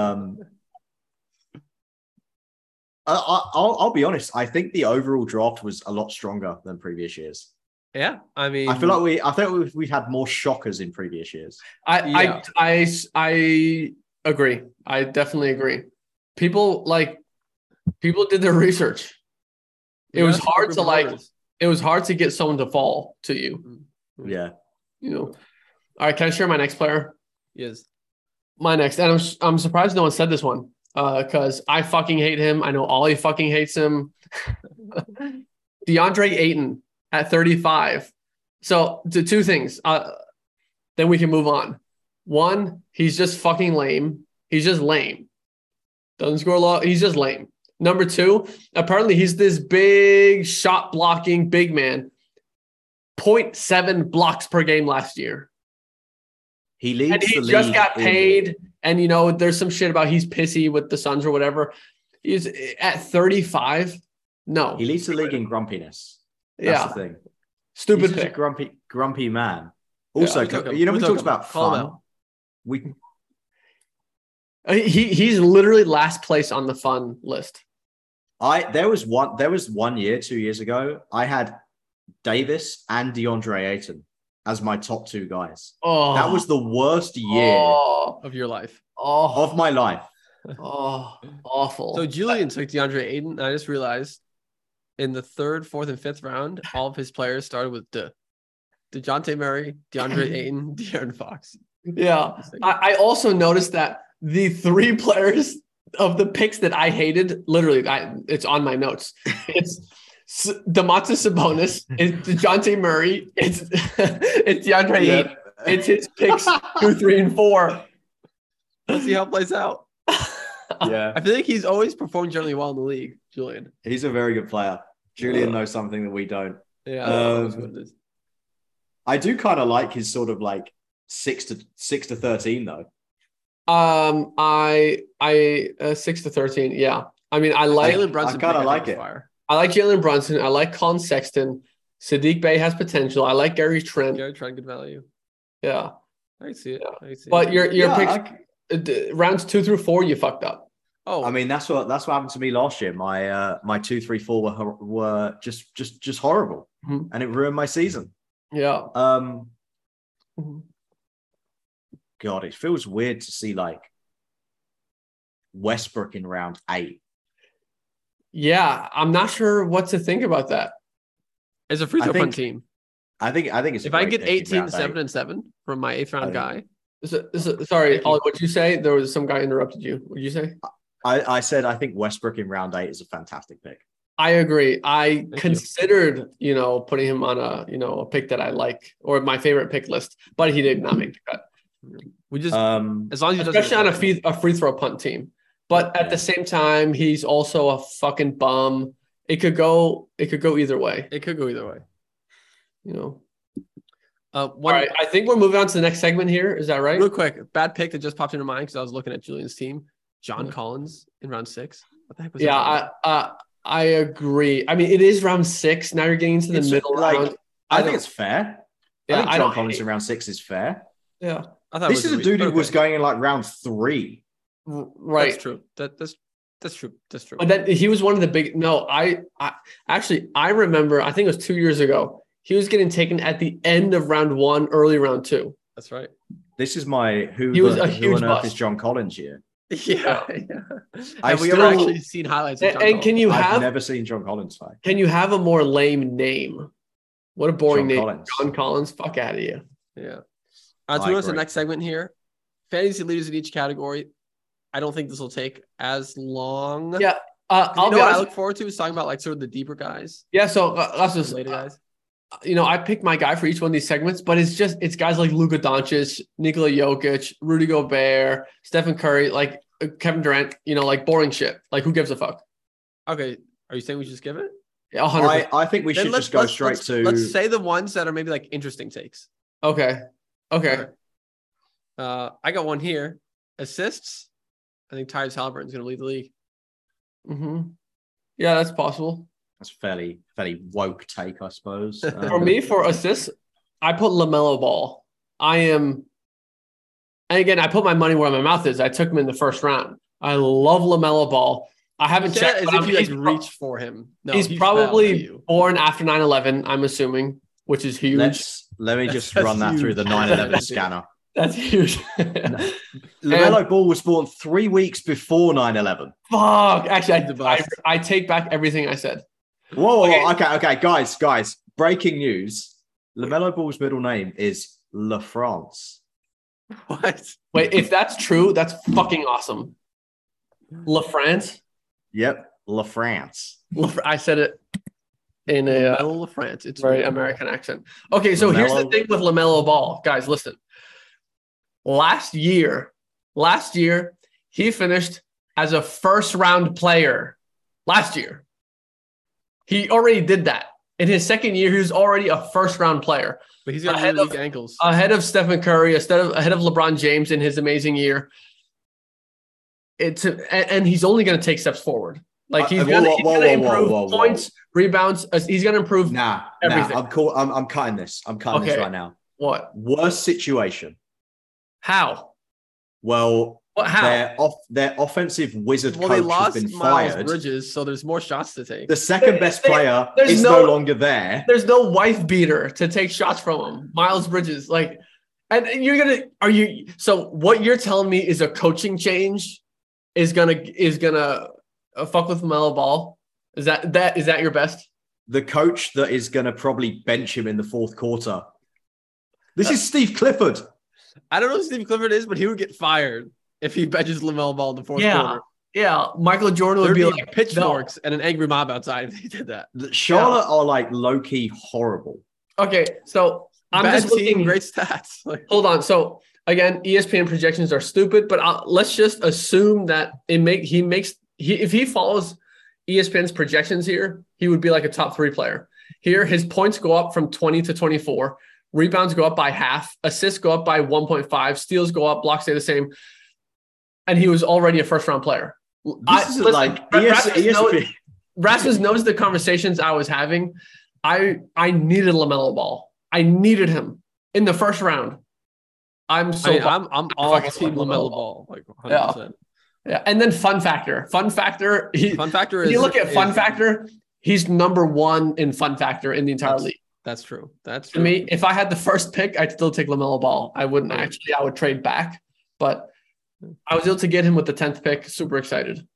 I'll be honest. I think the overall draft was a lot stronger than previous years. Yeah, I mean, I feel like we've had more shockers in previous years. I agree. I definitely agree. People did their research. It was hard to get someone to fall to you. Yeah. All right, can I share my next player? Yes. My next, and I'm surprised no one said this one because I fucking hate him. I know Ollie fucking hates him. DeAndre Ayton at 35. So two things. Then we can move on. One, he's just fucking lame. He's just lame. Doesn't score a lot. He's just lame. Number two, apparently he's this big shot blocking big man. 0.7 blocks per game last year. He leads and he the league. Just got paid. And, there's some shit about he's pissy with the Suns or whatever. He's at 35. No. He leads the league in grumpiness. That's the thing. Stupid He's pick. A grumpy man. Also, we talked about fun. He's literally last place on the fun list. There was 1 year, 2 years ago, I had Davis and DeAndre Ayton as my top two guys. Oh, that was the worst year of your life. Of my life. Oh, awful. So Julian took DeAndre Ayton, and I just realized in the 3rd, 4th, and 5th round, all of his players started with DeJounte Murray, DeAndre Ayton, De'Aaron Fox. Yeah. I also noticed that the 3 players of the picks that I hated, literally, it's on my notes. It's Domantas Sabonis, it's DeJounte Murray, it's DeAndre Ayton, it's his picks 2, 3, and 4. Let's see how it plays out. Yeah. I feel like he's always performed generally well in the league, Julian. He's a very good player. Julian knows something that we don't. Yeah. I do kind of like his sort of like 6 to 13 though. I 6 to 13. Yeah. I mean, I like Jalen Brunson. I kind of like it. I like Jalen Brunson. I like Colin Sexton. Sadiq Bey has potential. I like Gary Trent. Gary Trent, good value. Yeah. I see it. But your picks, rounds 2 through 4, you fucked up. Oh, I mean, that's what happened to me last year. My 2, 3, 4 were just horrible, and it ruined my season. Yeah. God, it feels weird to see like Westbrook in round 8. Yeah, I'm not sure what to think about that. It's a free throw punt team. I think it's. If I get 18, 7, and 7 from my 8th round guy. Sorry, Ollie, what'd you say? There was some guy interrupted you. What'd you say? I said I think Westbrook in round 8 is a fantastic pick. I agree. I considered, putting him on a pick that I like or my favorite pick list, but he did not make the cut. We just as long as he especially on a free throw punt team. But at the same time, he's also a fucking bum. It could go either way. It could go either way. All right, I think we're moving on to the next segment here. Is that right? Real quick, bad pick that just popped into mind because I was looking at Julian's team. John Collins in round 6. What the heck was that? I agree. I mean, it is round 6. Now you're getting into the middle round. I think it's fair. Yeah, I think John Collins in round 6 is fair. Yeah. This is a dude who was going in like round 3. Right. That's true. That's true. But then he was one of the big. No, I remember. I think it was 2 years ago. He was getting taken at the end of round 1, early round 2. That's right. This is my He was a huge on earth bust. is John Collins year. Yeah. Have we ever actually seen highlights of John Collins? Can you I've never seen John Collins play. Can you have a more lame name? What a boring name. Collins. John Collins. Fuck out of here. Yeah. So we go to the next segment here. Fantasy leaders in each category. I don't think this will take as long. Yeah. What I look forward to is talking about like sort of the deeper guys. Yeah. So let's just later guys. I picked my guy for each one of these segments, but it's guys like Luka Doncic, Nikola Jokic, Rudy Gobert, Stephen Curry, like Kevin Durant, like boring shit. Like who gives a fuck? Okay. Are you saying we should just give it? Yeah, 100%. I think we should just go straight to. Let's say the ones that are maybe like interesting takes. Okay. I got one here. Assists. I think Tyrese Halliburton's going to lead the league. Mm-hmm. Yeah, that's possible. That's fairly woke take, I suppose. For me, for assists, I put LaMelo Ball. I am, and again, I put my money where my mouth is. I took him in the first round. I love LaMelo Ball. I haven't checked. As if you reach for him. No, he's probably born after 9/11, I'm assuming, which is huge. Let me just run that through the 9/11 scanner. That's huge. LaMelo Ball was born 3 weeks before 9/11. Fuck. Actually, I take back everything I said. Whoa. Okay. Guys. Breaking news. LaMelo Ball's middle name is LaFrance. What? Wait, if that's true, that's fucking awesome. LaFrance? Yep, LaFrance. I said it in a LaFrance. It's very American accent. Okay, so here's the thing with LaMelo Ball. Guys, listen. Last year, he finished as a first-round player. Last year. He already did that. In his second year, he was already a first-round player. But he's got really weak ankles. Ahead of Stephen Curry, ahead of LeBron James in his amazing year. And he's only going to take steps forward. Like he's going to improve points, rebounds. He's going to improve everything. I'm cutting this. I'm cutting this right now. What? Worst situation. How? Well, how? Their offensive wizard coach has been Miles fired. Bridges, so there's more shots to take. The second best player is no longer there. There's no wife beater to take shots from him. Miles Bridges, and so what you're telling me is a coaching change is gonna fuck with LaMelo Ball? Is that your best? The coach that is gonna probably bench him in the fourth quarter. This is Steve Clifford. I don't know who Steve Clifford is, but he would get fired if he benches LaMelo Ball in the fourth quarter. Yeah, Michael Jordan would be like pitchforks and an angry mob outside if he did that. Charlotte are like low-key horrible. Okay, so I'm just looking great stats. Hold on. So again, ESPN projections are stupid, but let's just assume that if he follows ESPN's projections here, he would be like a top 3 player. Here, his points go up from 20 to 24. Rebounds go up by half. Assists go up by 1.5. Steals go up. Blocks stay the same. And he was already a first-round player. Rasmus knows the conversations I was having. I needed LaMelo Ball. I needed him in the first round. I'm all team LaMelo Ball. Like 100%. Yeah. And then fun factor. You look at fun factor, he's number 1 in fun factor in the entire league. That's true. To me, if I had the first pick, I'd still take LaMelo Ball. I wouldn't actually. I would trade back, but I was able to get him with the 10th pick. Super excited.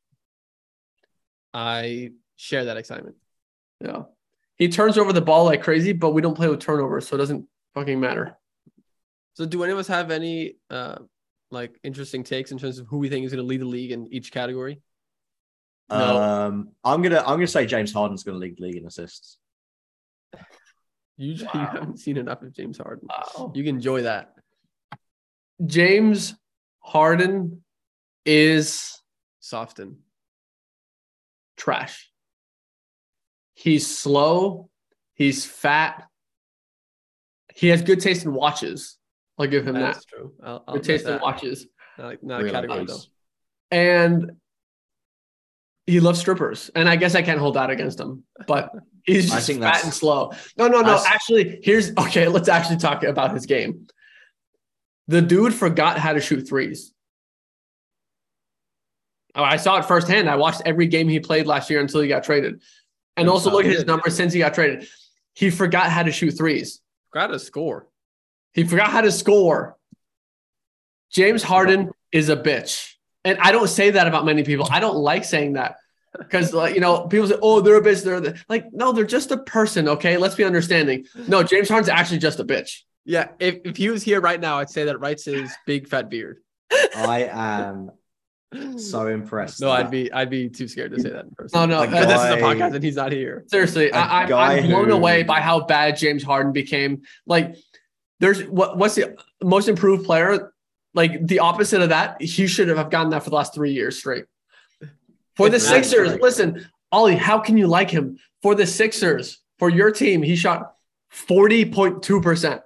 I share that excitement. Yeah. He turns over the ball like crazy, but we don't play with turnovers, so it doesn't fucking matter. So do any of us have any interesting takes in terms of who we think is going to lead the league in each category? No. I'm gonna say James Harden's going to lead the league in assists. You haven't seen enough of James Harden. Wow. You can enjoy that. James Harden is Soften. Trash. He's slow. He's fat. He has good taste in watches. I'll give him that. That's true. Good taste in watches. Not really a category, though. And he loves strippers. And I guess I can't hold that against him. But he's just fat and slow. No. Actually, let's actually talk about his game. The dude forgot how to shoot threes. Oh, I saw it firsthand. I watched every game he played last year until he got traded. And also look at his numbers since he got traded. He forgot how to shoot threes. Forgot how to score. He forgot how to score. James Harden is a bitch. And I don't say that about many people. I don't like saying that. Because, people say, oh, they're a bitch. No, they're just a person, okay? Let's be understanding. No, James Harden's actually just a bitch. Yeah, if he was here right now, I'd say that writes his big fat beard. I am so impressed. No, I'd be too scared to say that in person. No. But this is a podcast and he's not here. Seriously, I'm blown away by how bad James Harden became. What's the most improved player? The opposite of that, he should have gotten that for the last 3 years straight. For the Sixers, listen, Ollie, how can you like him? For the Sixers, for your team, he shot 40.2%.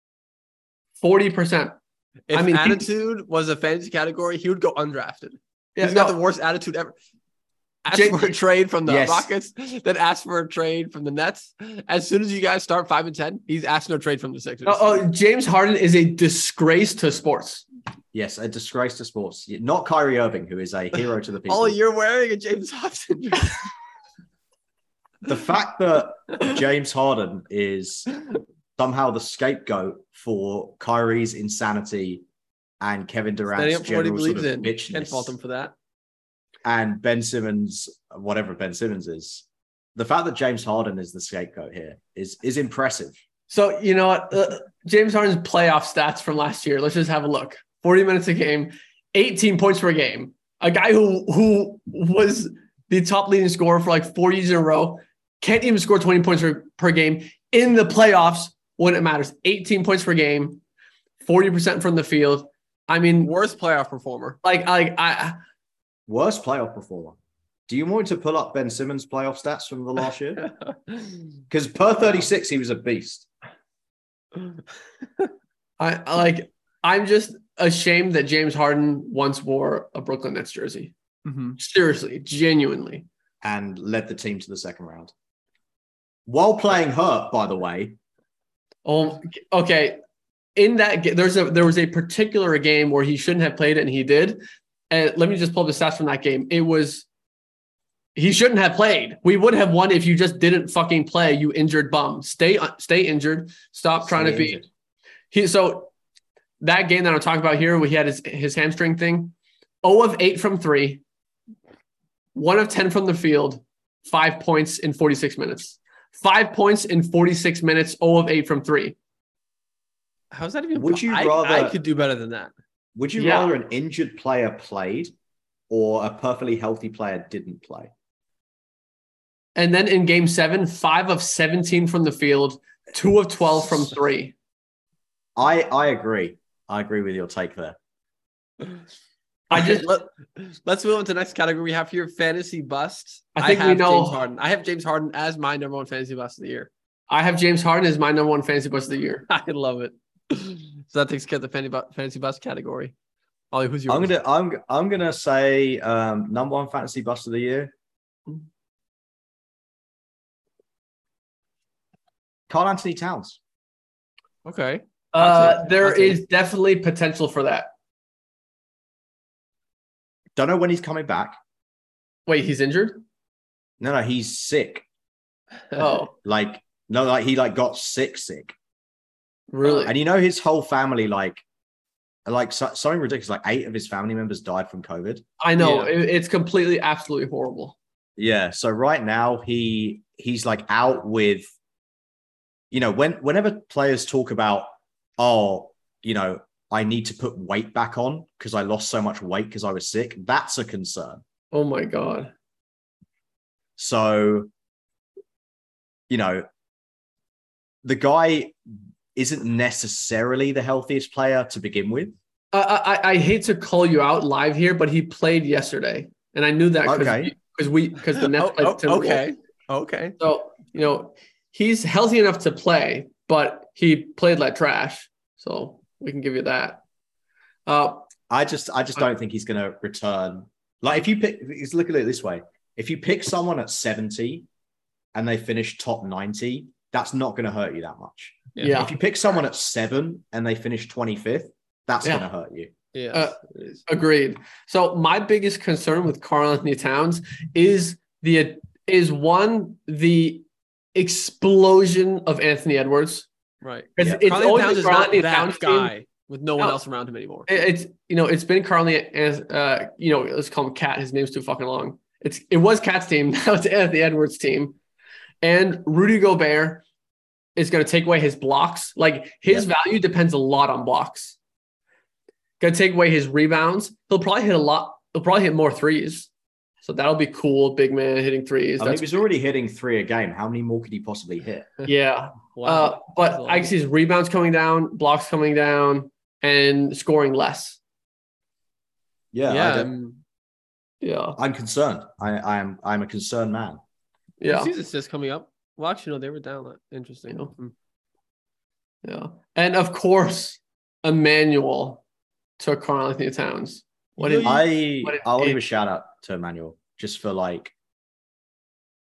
40%. If attitude was a fantasy category, he would go undrafted. Yeah, he's got the worst attitude ever. asked for a trade from the Rockets, then asked for a trade from the Nets. As soon as you guys start 5-10, he's asking a trade from the Sixers. James Harden is a disgrace to sports. Yes, a disgrace to sports. Not Kyrie Irving, who is a hero to the people. Oh, you're wearing a James Harden jersey. The fact that James Harden is somehow the scapegoat for Kyrie's insanity and Kevin Durant's general sort of bitchiness. Can't fault him for that. And Ben Simmons, whatever Ben Simmons is, the fact that James Harden is the scapegoat here is impressive. So, you know what? James Harden's playoff stats from last year. Let's just have a look. 40 minutes a game, 18 points per game. A guy who was the top leading scorer for like 4 years in a row, can't even score 20 points per game in the playoffs when it matters. 18 points per game, 40% from the field. I mean, worst playoff performer. Worst playoff performer. Do you want to pull up Ben Simmons' playoff stats from the last year? Because per 36, he was a beast. I'm just ashamed that James Harden once wore a Brooklyn Nets jersey. Mm-hmm. Seriously, genuinely. And led the team to the second round. While playing hurt, by the way. Oh, okay. In that game, there was a particular game where he shouldn't have played it, and he did. And let me just pull up the stats from that game. He shouldn't have played. We would have won if you just didn't fucking play, you injured bum. Stay injured. Stop trying to be. So that game that I'm talking about here, where he had his hamstring thing, 0 of 8 from 3, 1 of 10 from the field, 5 points in 46 minutes. 5 points in 46 minutes, 0 of 8 from 3. How's that even? Would you rather? I could do better than that. Would you rather an injured player played or a perfectly healthy player didn't play? And then in game 7, 5 of 17 from the field, 2 of 12 from 3. I agree. I agree with your take there. Let's move on to the next category we have here: fantasy busts. I think we know James Harden. I have James Harden as my number one fantasy bust of the year. I have James Harden as my number one fantasy bust of the year. I love it. So that takes care of the fantasy bust category. Ollie, who's yours? I'm gonna say number one fantasy bust of the year. Karl-Anthony Towns. Okay. There is definitely potential for that. Don't know when he's coming back. Wait, he's injured? No, he's sick. Oh. He got sick. Really? And his whole family, something ridiculous, like 8 of his family members died from COVID. I know. Yeah. It's completely, absolutely horrible. Yeah. So right now he's like out with, whenever players talk about, I need to put weight back on because I lost so much weight because I was sick. That's a concern. Oh my God. So, the guy isn't necessarily the healthiest player to begin with. I hate to call you out live here, but he played yesterday. And I knew that because the Nets played Timberwolves. Okay. So, he's healthy enough to play, but he played like trash. So we can give you that. I just don't think he's going to return. Like let's look at it this way. If you pick someone at 70 and they finish top 90, that's not going to hurt you that much. Yeah. If you pick someone at 7 and they finish 25th, that's going to hurt you. Yeah. Agreed. So my biggest concern with Karl-Anthony Towns is the explosion of Anthony Edwards. Right. It's always Towns the is not Karl-Anthony that Towns guy team with no one else around him anymore. It's been Karl-Anthony, let's call him Cat. His name's too fucking long. It was Cat's team. Now it's Anthony Edwards' team. And Rudy Gobert is going to take away his blocks. Like his value depends a lot on blocks. Going to take away his rebounds. He'll probably hit a lot. He'll probably hit more threes. So that'll be cool. Big man hitting threes. He was already hitting 3 a game. How many more could he possibly hit? Yeah. Wow. But I can see his rebounds coming down, blocks coming down, and scoring less. Yeah. Yeah. I'm concerned. I'm a concerned man. Yeah. The season's just coming up. Well, actually, no, they were down. Interesting. Yeah. And of course, Emmanuel took Karl-Anthony Towns. I'll leave a shout out to Emmanuel just for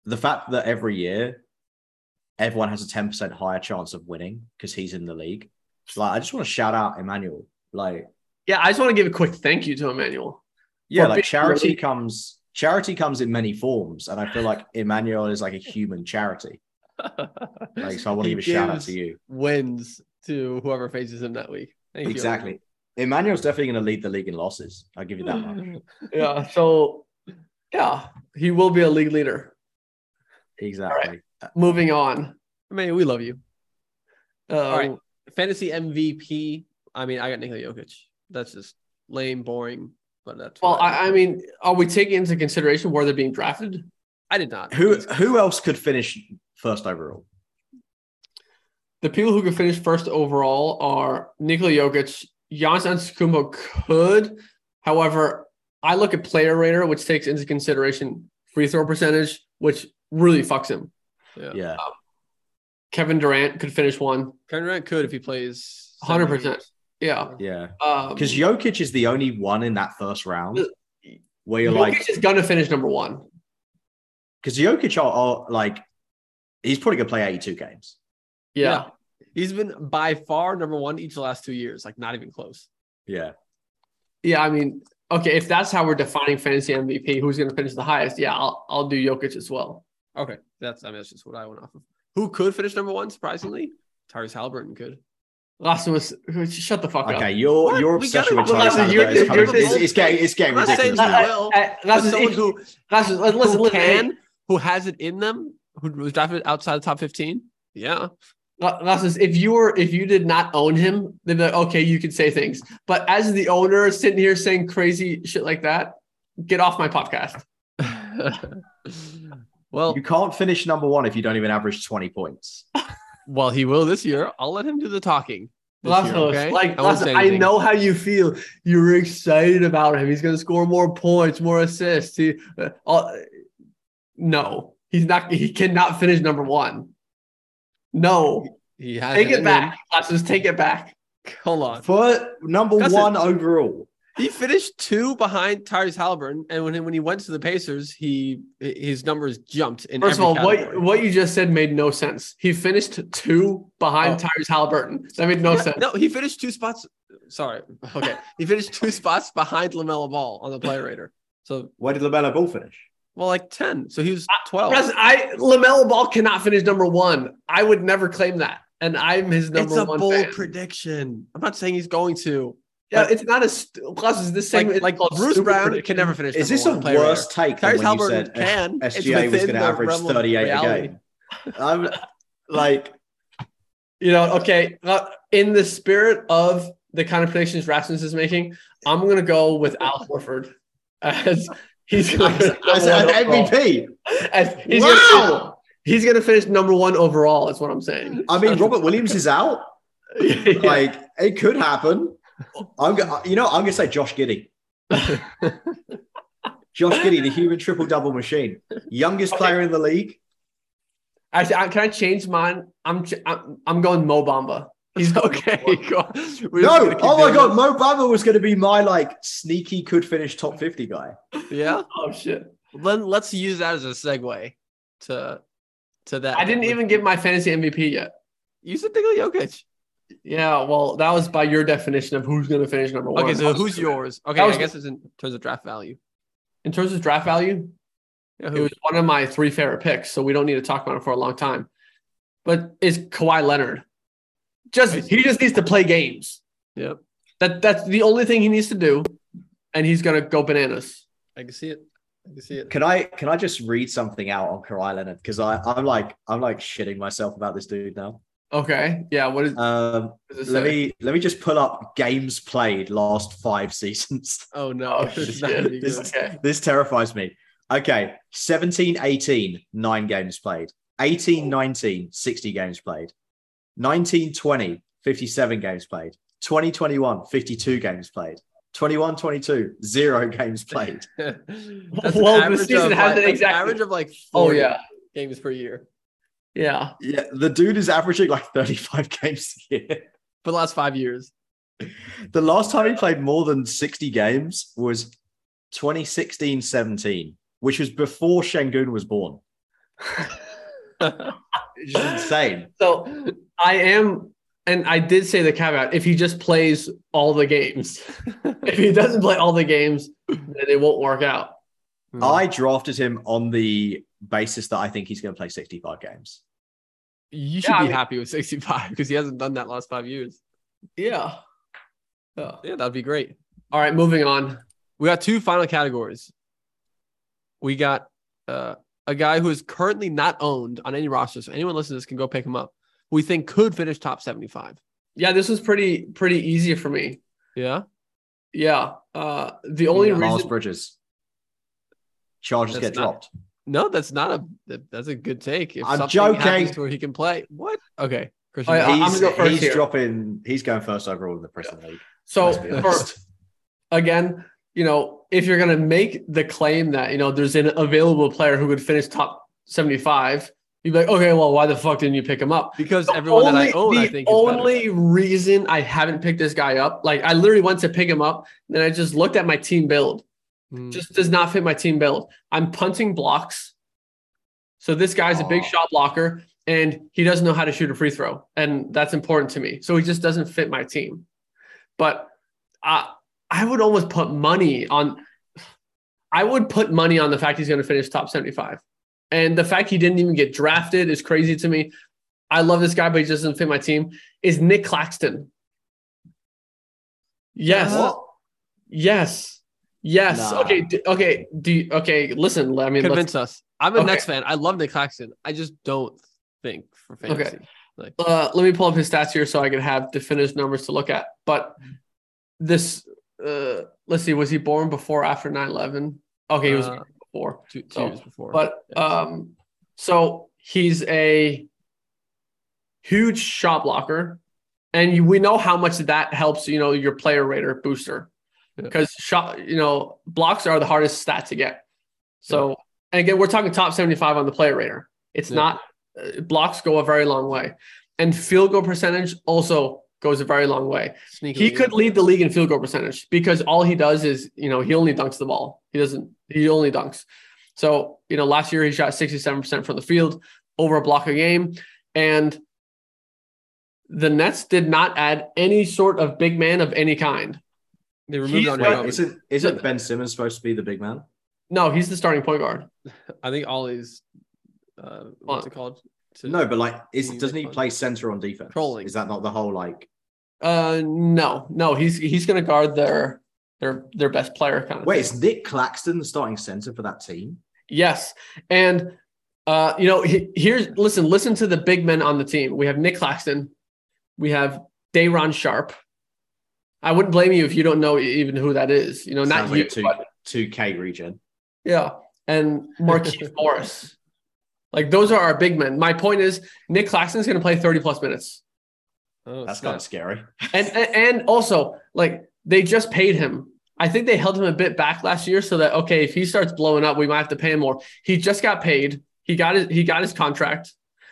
the fact that every year everyone has a 10% higher chance of winning because he's in the league. Like, I just want to shout out Emmanuel. Like, yeah, I just want to give a quick thank you to Emmanuel. Yeah, like charity comes in many forms, and I feel like Emmanuel is like a human charity. Like, so I want to give a shout out to you. Wins to whoever faces him that week. Thank exactly. you. Emmanuel's definitely going to lead the league in losses. I'll give you that much. Yeah. So, yeah, he will be a league leader. Exactly. Right. Moving on. I mean, we love you. All right. Fantasy MVP. I mean, I got Nikola Jokic. That's just lame, boring. But that's I mean, are we taking into consideration where they're being drafted? I did not. Who else could finish first overall? The people who could finish first overall are Nikola Jokic. Giannis Antetokounmpo could. However, I look at player rater, which takes into consideration free throw percentage, which really fucks him. Yeah. Kevin Durant could finish one. Kevin Durant could if he plays 100%. Yeah. Yeah. Because Jokic is the only one in that first round where you're Jokic is going to finish number one. Because Jokic are like, he's probably going to play 82 games. Yeah. He's been by far number one each of the last 2 years. Like, not even close. Yeah. Yeah. I mean, okay, if that's how we're defining fantasy MVP, who's going to finish the highest? Yeah, I'll do Jokic as well. Okay. That's just what I went off of. Who could finish number one, surprisingly? Tyrese Halliburton could. Rasmus, shut the fuck up. Okay, your obsession with Tyrese Halliburton is getting ridiculous. Who has it in them, who was drafted outside the top 15? Yeah. Rasmus, if you did not own him, then okay, you could say things. But as the owner sitting here saying crazy shit like that, get off my podcast. Well, you can't finish number one if you don't even average 20 points. Well, he will this year. I'll let him do the talking. Okay? I know how you feel. You're excited about him. He's going to score more points, more assists. No, he's not. He cannot finish number one. No, he has. Take it back. Let's just take it back. Hold on. For number one overall. He finished 2 behind Tyrese Halliburton, and when he went to the Pacers, his numbers jumped in First every of all, category. what you just said made no sense. He finished 2 behind Tyrese Halliburton. That made no sense. No, he finished 2 spots. Sorry. Okay. He finished 2 spots behind LaMelo Ball on the player rater. So where did LaMelo Ball finish? Well, like 10. So he was 12. LaMelo Ball cannot finish number one. I would never claim that. And I'm his number one. It's a bold prediction. I'm not saying he's going to. Yeah, it's not plus this segment like Bruce Brown can never finish. Is this a worse take than when you said SGA was going to average 38 a game? I'm like, okay. In the spirit of the kind of predictions Rasmus is making, I'm going to go with Al Horford as he's going to MVP. He's going to finish number one overall. Is what I'm saying. I mean, Robert Williams is out. Yeah. Like, it could happen. I'm gonna say Josh Giddey. Josh Giddey, the human triple-double machine, youngest player in the league. Actually, can I change mine? I'm going Mo Bamba. He's okay. No, oh my God, Mo Bamba was going to be my sneaky could finish top 50 guy. Yeah. Oh shit. Then let's use that as a segue to that. I didn't even give my fantasy MVP yet. You said Nikola Jokic. Yeah, well, that was by your definition of who's going to finish number one. Okay, so who's yours? Okay, I guess it's in terms of draft value. In terms of draft value, it was one of my 3 favorite picks, so we don't need to talk about it for a long time. But it's Kawhi Leonard. He just needs to play games. Yep. That's the only thing he needs to do, and he's going to go bananas. I can see it. Can I just read something out on Kawhi Leonard? Because I'm shitting myself about this dude now. Okay. Yeah. What is? Let me just pull up games played last 5 seasons. Oh no, this terrifies me. Okay, 17-18, 9 games played. 18-19, 60 games played. 19-20, 57 games played. 20-21, 52 games played. 21-22, 0 games played. Well, the season has an exact average of 40 games per year. Yeah. Yeah. The dude is averaging 35 games a year. For the last 5 years. The last time he played more than 60 games was 2016-17, which was before Şengün was born. It's just insane. So I am, and I did say the caveat, if he just plays all the games. If he doesn't play all the games, then it won't work out. I drafted him on the basis that I think he's going to play 65 games. You should be happy with 65 because he hasn't done that last 5 years. Yeah. Yeah, that'd be great. All right, moving on. We got 2 final categories. We got a guy who is currently not owned on any roster, so anyone listening to this can go pick him up. Who we think could finish top 75. Yeah, this was pretty easy for me. Yeah? Yeah. The only reason... Miles Bridges. Charges get dropped. No, that's not that's a good take. If I'm joking. Where he can play. What? Okay. Christian, I'm gonna go first here. He's going first overall in the Prison League. So again, if you're going to make the claim that, there's an available player who would finish top 75, you'd be like, okay, well, why the fuck didn't you pick him up? Because everyone that I own, I think, the only reason I haven't picked this guy up, like I literally went to pick him up, and I just looked at my team build. Just does not fit my team build. I'm punting blocks. So this guy's a big shot blocker, and he doesn't know how to shoot a free throw. And that's important to me. So he just doesn't fit my team. But I would almost put money on the fact he's going to finish top 75. And the fact he didn't even get drafted is crazy to me. I love this guy, but he just doesn't fit my team. Is Nick Claxton. Yes. Yes. Yes. Nah. Okay. Listen. I mean, convince us. I'm a Knicks fan. I love Nick Claxton. I just don't think for fantasy. Okay. Let me pull up his stats here so I can have definitive numbers to look at. But this, let's see, was he born before or after 9/11? Okay, he was before. Two years before. But so he's a huge shot blocker, and we know how much that helps. Your player rater booster. Because blocks are the hardest stat to get. So, and again, we're talking top 75 on the player rater. It's not blocks go a very long way, and field goal percentage also goes a very long way. He could lead the league in field goal percentage because all he does is he only dunks the ball. He only dunks. So last year he shot 67% from the field, over a block a game, and the Nets did not add any sort of big man of any kind. They removed Andre. Isn't Ben Simmons supposed to be the big man? No, he's the starting point guard. I think Ollie's what's it called? No, but doesn't he play center on defense? Trolling. Is that not the whole No. He's gonna guard their best player kind of. Wait, is Nick Claxton the starting center for that team? Yes. And here's listen to the big men on the team. We have Nick Claxton, we have Day'Ron Sharpe. I wouldn't blame you if you don't know even who that is. Not sounds you, like 2K region. Yeah, and Markieff Morris. Those are our big men. My point is, Nick Claxton's going to play 30+ minutes. Oh, that's kind of scary. And also, they just paid him. I think they held him a bit back last year so that if he starts blowing up, we might have to pay him more. He just got paid. He got his contract.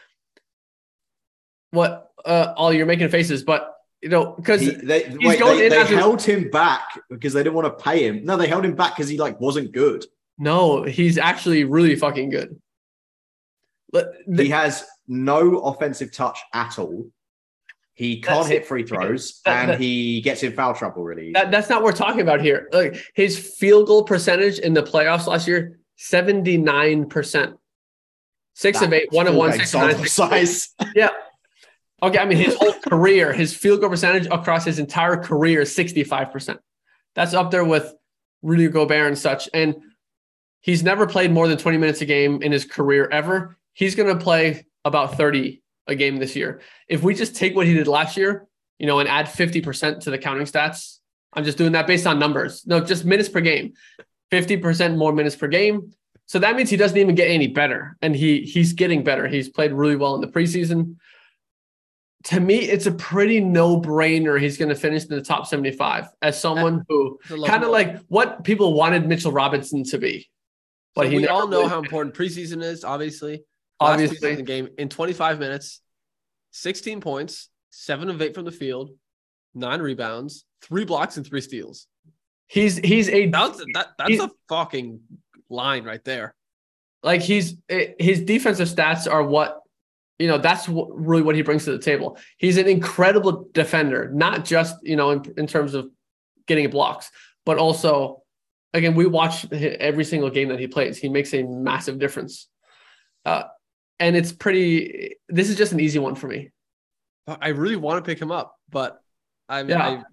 What? You're making faces, but. Because they held him back because they didn't want to pay him. No, they held him back because he wasn't good. No, he's actually really fucking good. He has no offensive touch at all. He can't hit free throws, and he gets in foul trouble really. That's not what we're talking about here. His field goal percentage in the playoffs last year, 79%. 6 of 8, 1 of 1, 6 of 9. Size. Yeah. Okay, I mean, his whole career, his field goal percentage across his entire career is 65%. That's up there with Rudy Gobert and such. And he's never played more than 20 minutes a game in his career ever. He's going to play about 30 a game this year. If we just take what he did last year, and add 50% to the counting stats, I'm just doing that based on numbers. No, just minutes per game. 50% more minutes per game. So that means he doesn't even get any better. And he's getting better. He's played really well in the preseason. To me, it's a pretty no-brainer he's going to finish in the top 75 as someone who kind of like what people wanted Mitchell Robinson to be. But we all know how important preseason is, obviously. Obviously. The game in 25 minutes, 16 points, 7 of 8 from the field, 9 rebounds, 3 blocks, and 3 steals. That's a fucking line right there. Like his defensive stats are what, that's really what he brings to the table. He's an incredible defender, not just, in terms of getting blocks, but also, again, we watch every single game that he plays. He makes a massive difference. And this is just an easy one for me. I really want to pick him up, but listen,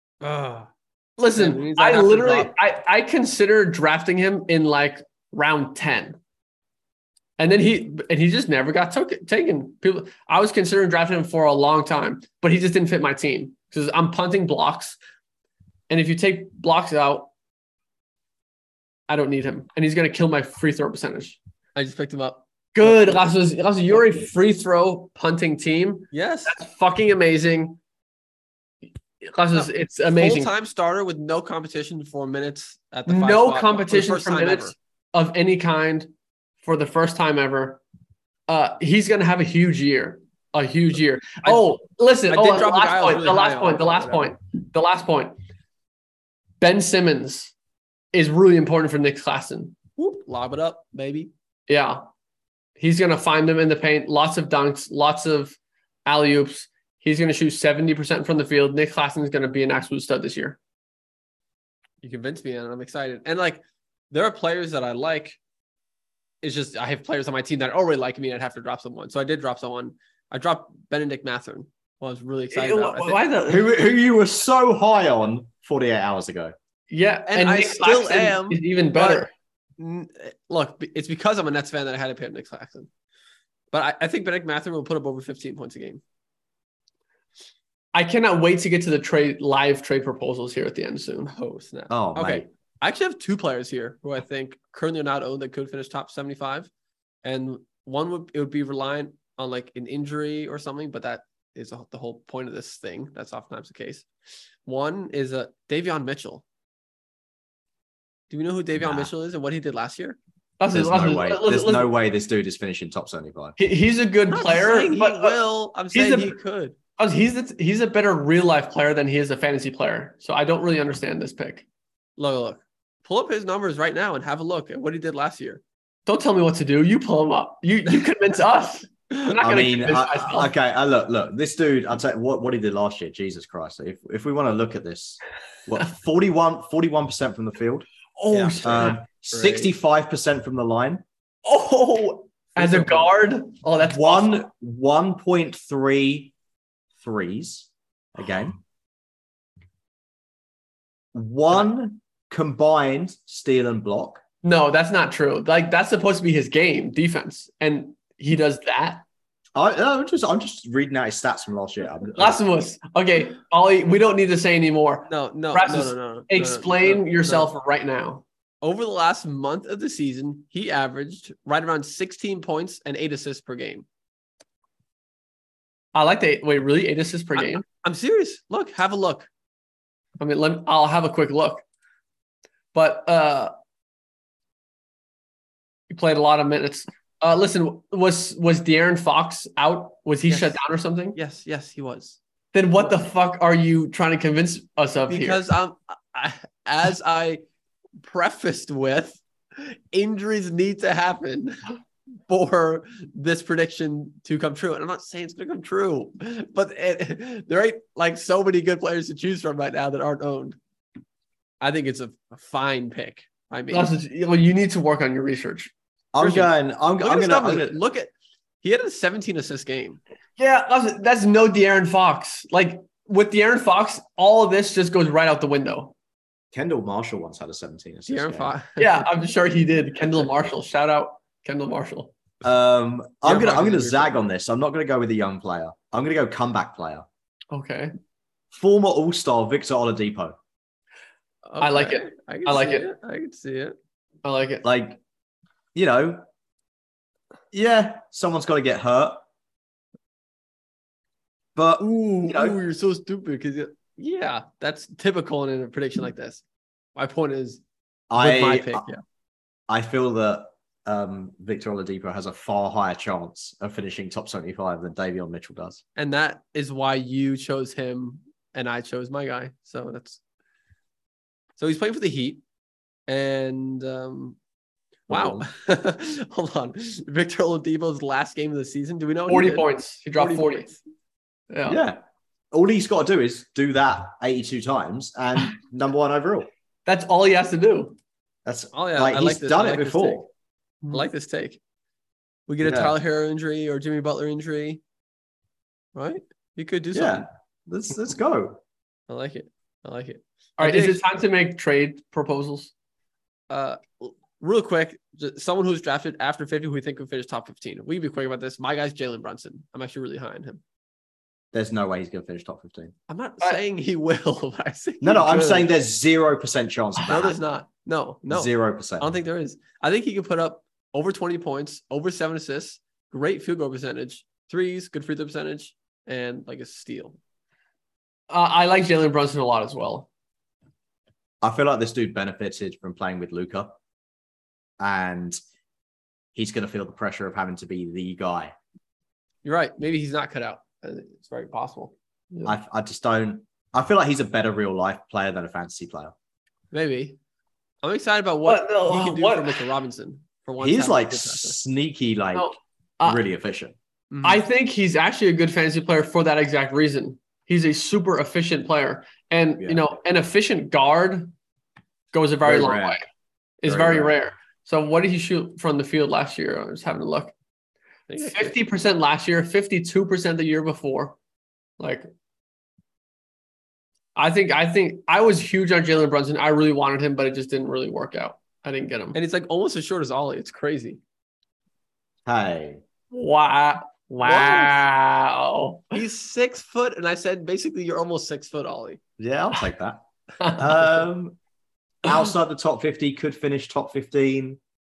I considered drafting him in like round 10. And then he just never got taken. I was considering drafting him for a long time, but he just didn't fit my team because I'm punting blocks. And if you take blocks out, I don't need him. And he's going to kill my free throw percentage. I just picked him up. Good. Rasmus, you're a free throw punting team. Yes. That's fucking amazing. Rasmus, it's amazing. Full-time starter with no competition for minutes at the no competition for minutes of any kind for the first time ever. He's going to have a huge year. The last point. Ben Simmons is really important for Nick Claxton. Lob it up, baby. Yeah. He's going to find them in the paint. Lots of dunks, lots of alley-oops. He's going to shoot 70% from the field. Nick Claxton is going to be an absolute stud this year. You convinced me, and I'm excited. And, there are players that I like. It's just I have players on my team that already like me, and I'd have to drop someone. So I did drop someone. I dropped Benedict Mathurin. Well, I was really excited about it. Who you were so high on 48 hours ago. Yeah, and I still am. Is even better. Look, it's because I'm a Nets fan that I had to pick Nick Claxton. But I think Benedict Mathurin will put up over 15 points a game. I cannot wait to get to the live trade proposals here at the end soon. Oh, snap. Oh, okay. Mate. I actually have two players here who I think currently are not owned that could finish top 75. And one would be reliant on an injury or something, but that is the whole point of this thing. That's oftentimes the case. One is Davion Mitchell. Do we know who Davion Mitchell is and what he did last year? There's no way this dude is finishing top 75. He's a good player. I'm saying he could. He's a better real life player than he is a fantasy player. So I don't really understand this pick. Look. Pull up his numbers right now and have a look at what he did last year. Don't tell me what to do. You pull him up. You convince us. I'm not convince myself. Okay. Look. This dude. I'll tell you what he did last year. Jesus Christ! If we want to look at this, 41% from the field. Oh, 65% from the line. Oh, as a guard. Oh, that's 1.3 threes a game. One combined steal and block. No, that's not true. That's supposed to be his game, defense, and he does that. I'm just reading out his stats from last year. Rasmus, okay, Ollie, we don't need to say anymore. No. Explain yourself right now. Over the last month of the season, he averaged right around 16 points and 8 assists per game. I like that. Wait, really? 8 assists per game? I'm serious. Look, have a look. I mean, I'll have a quick look. But he played a lot of minutes. Listen, was De'Aaron Fox out? Was he shut down or something? Yes, he was. Then what the fuck are you trying to convince us of here? Because as I prefaced with, injuries need to happen for this prediction to come true. And I'm not saying it's going to come true, but there ain't so many good players to choose from right now that aren't owned. I think it's a fine pick. I mean, you need to work on your research. I'm gonna look at. He had a 17 assist game. Yeah, that's no De'Aaron Fox. With De'Aaron Fox, all of this just goes right out the window. Kendall Marshall once had a 17 assist game. Fox. Yeah, I'm sure he did. Kendall Marshall, shout out Kendall Marshall. I'm gonna zag on this. I'm not gonna go with a young player. I'm gonna go comeback player. Okay. Former All-Star Victor Oladipo. Okay. I like it. I can see it. I like it. Someone's got to get hurt. But you're so stupid because that's typical in a prediction like this. My point is, my pick, I feel that Victor Oladipo has a far higher chance of finishing top 75 than Davion Mitchell does, and that is why you chose him and I chose my guy. So he's playing for the Heat, and Wow. Hold on. Victor Oladipo's last game of the season. Do we know? 40 points. He dropped 40. Points. Yeah. All he's got to do is do that 82 times and number one overall. That's all he has to do. That's he's done it before. I like this take. We get a Tyler Hero injury or Jimmy Butler injury, right? You could do something. Yeah, let's go. I like it. All right, is it time to make trade proposals? Real quick, someone who's drafted after 50 who we think will finish top 15. We can be quick about this. My guy's Jalen Brunson. I'm actually really high on him. There's no way he's going to finish top 15. I'm not saying he will. But I'm saying there's 0% chance of that. No, there's not. No. 0%. I don't think there is. I think he could put up over 20 points, over 7 assists, great field goal percentage, threes, good free throw percentage, and like a steal. I like Jalen Brunson a lot as well. I feel like this dude benefited from playing with Luka, and he's going to feel the pressure of having to be the guy. You're right. Maybe he's not cut out. It's very possible. Yeah. I just don't. I feel like he's a better real life player than a fantasy player. Maybe. I'm excited about what he can do for Mitchell Robinson. For one, he's like sneaky, really efficient. Mm-hmm. I think he's actually a good fantasy player for that exact reason. He's a super efficient player, and an efficient guard goes a very long way. It's very rare. So, what did he shoot from the field last year? I was having a look. 50% last year, 52% the year before. I think I was huge on Jalen Brunson. I really wanted him, but it just didn't really work out. I didn't get him. And it's like almost as short as Ollie. It's crazy. Hey. Wow. He's 6 foot. And I said, basically, you're almost 6 foot, Ollie. Yeah, I'll take that. Outside the top 50, could finish top 15.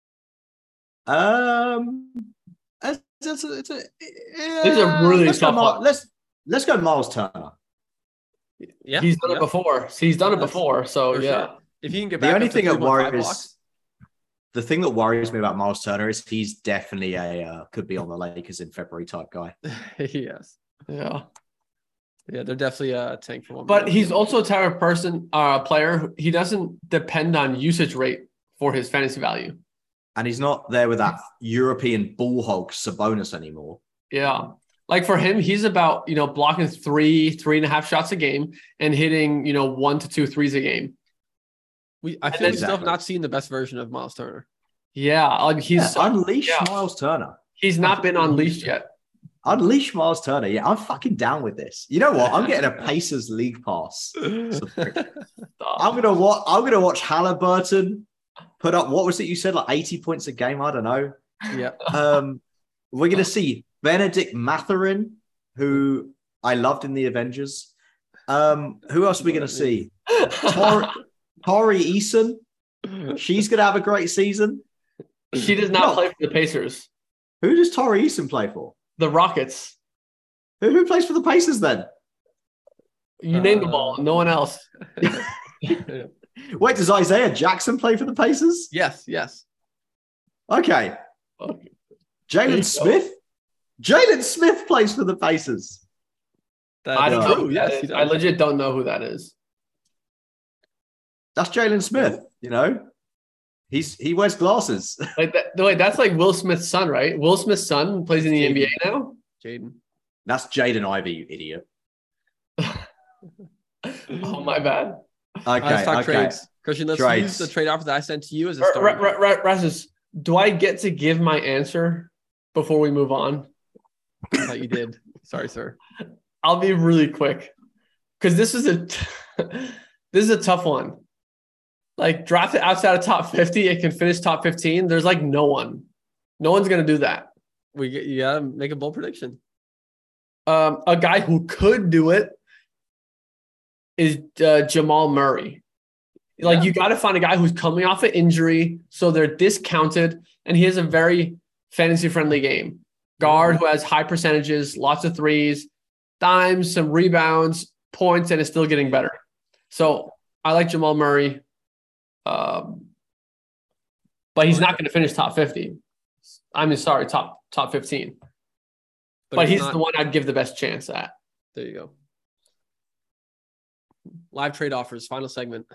It's a really tough one. Let's go Miles Turner. Yeah, he's done it before. So sure. If you can get back, the only thing that worries, the thing that worries me about Miles Turner is he's definitely could be on the Lakers in February type guy. Yes. Yeah, they're definitely a tank for one. But he's also a type of player. He doesn't depend on usage rate for his fantasy value. And he's not there with that European ball hog Sabonis anymore. Yeah. Like for him, he's about, blocking 3.5 shots a game and hitting, 1 to 2 threes a game. I feel we still have not seen the best version of Miles Turner. Yeah. Unleash Miles Turner. He's not been unleashed yet. Unleash Miles Turner. Yeah, I'm fucking down with this. You know what? I'm getting a Pacers league pass. I'm gonna watch Halliburton put up, what was it you said, like 80 points a game? I don't know. Yeah. We're going to see Benedict Mathurin, who I loved in the Avengers. Who else are we going to see? Tori Eason. She's going to have a great season. She does not play for the Pacers. Who does Tori Eason play for? The Rockets. Who plays for the Pacers then? You named them all. No one else. Wait, does Isaiah Jackson play for the Pacers? Yes. Okay. Jalen Smith? Jalen Smith plays for the Pacers. I don't know. Yes, I legit don't know who that is. That's Jalen Smith, He wears glasses. That's like Will Smith's son, right? Will Smith's son plays in the NBA now? Jaden. That's Jaden Ivey, you idiot. Oh, my bad. Okay, let's talk trades. Christian, let's use the trade offer that I sent to you as a start. Rasmus, do I get to give my answer before we move on? I thought you did. Sorry, sir. I'll be really quick because this is a tough one. Like drafted outside of top 50, it can finish top 15. There's like no one. No one's gonna do that. You gotta make a bold prediction. A guy who could do it is Jamal Murray. You got to find a guy who's coming off an injury, so they're discounted, and he has a very fantasy-friendly game. Guard who has high percentages, lots of threes, dimes, some rebounds, points, and is still getting better. So I like Jamal Murray, but he's not going to finish top 50. Top 15. But he's the one I'd give the best chance at. There you go. Live trade offers, final segment.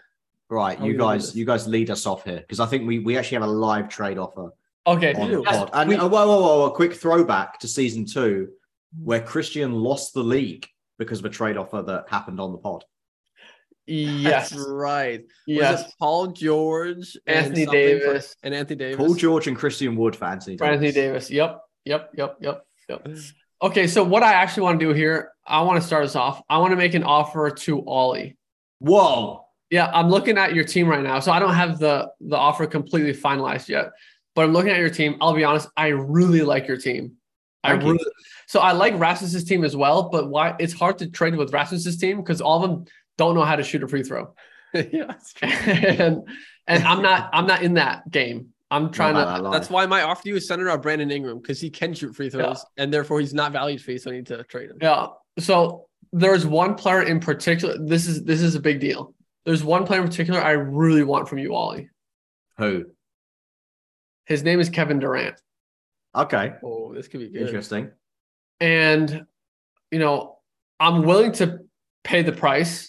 Right, you guys lead us off here because I think we actually have a live trade offer. Okay. On the pod. And whoa, a quick throwback to season 2, where Christian lost the league because of a trade offer that happened on the pod. Yes, that's right. Yes, was it Paul George, Anthony Davis, and Anthony Davis. Paul George and Christian Wood for Anthony Davis. Anthony Davis. Yep. Okay, so what I actually want to do here, I want to start us off. I want to make an offer to Ollie. Whoa. Yeah, I'm looking at your team right now, so I don't have the offer completely finalized yet. But I'm looking at your team. I'll be honest, I really like your team. So I like Rasmus's team as well, but why it's hard to trade with Rasmus's team because all of them don't know how to shoot a free throw. Yeah, that's true. and I'm not in that game. I'm trying to. That's why my offer to you is centered on Brandon Ingram because he can shoot free throws and therefore he's not valued fee, so I need to trade him. Yeah. So there's one player in particular. This is a big deal. There's one player in particular I really want from you, Ollie. Who? His name is Kevin Durant. Okay. Oh, this could be good. Interesting. And, I'm willing to pay the price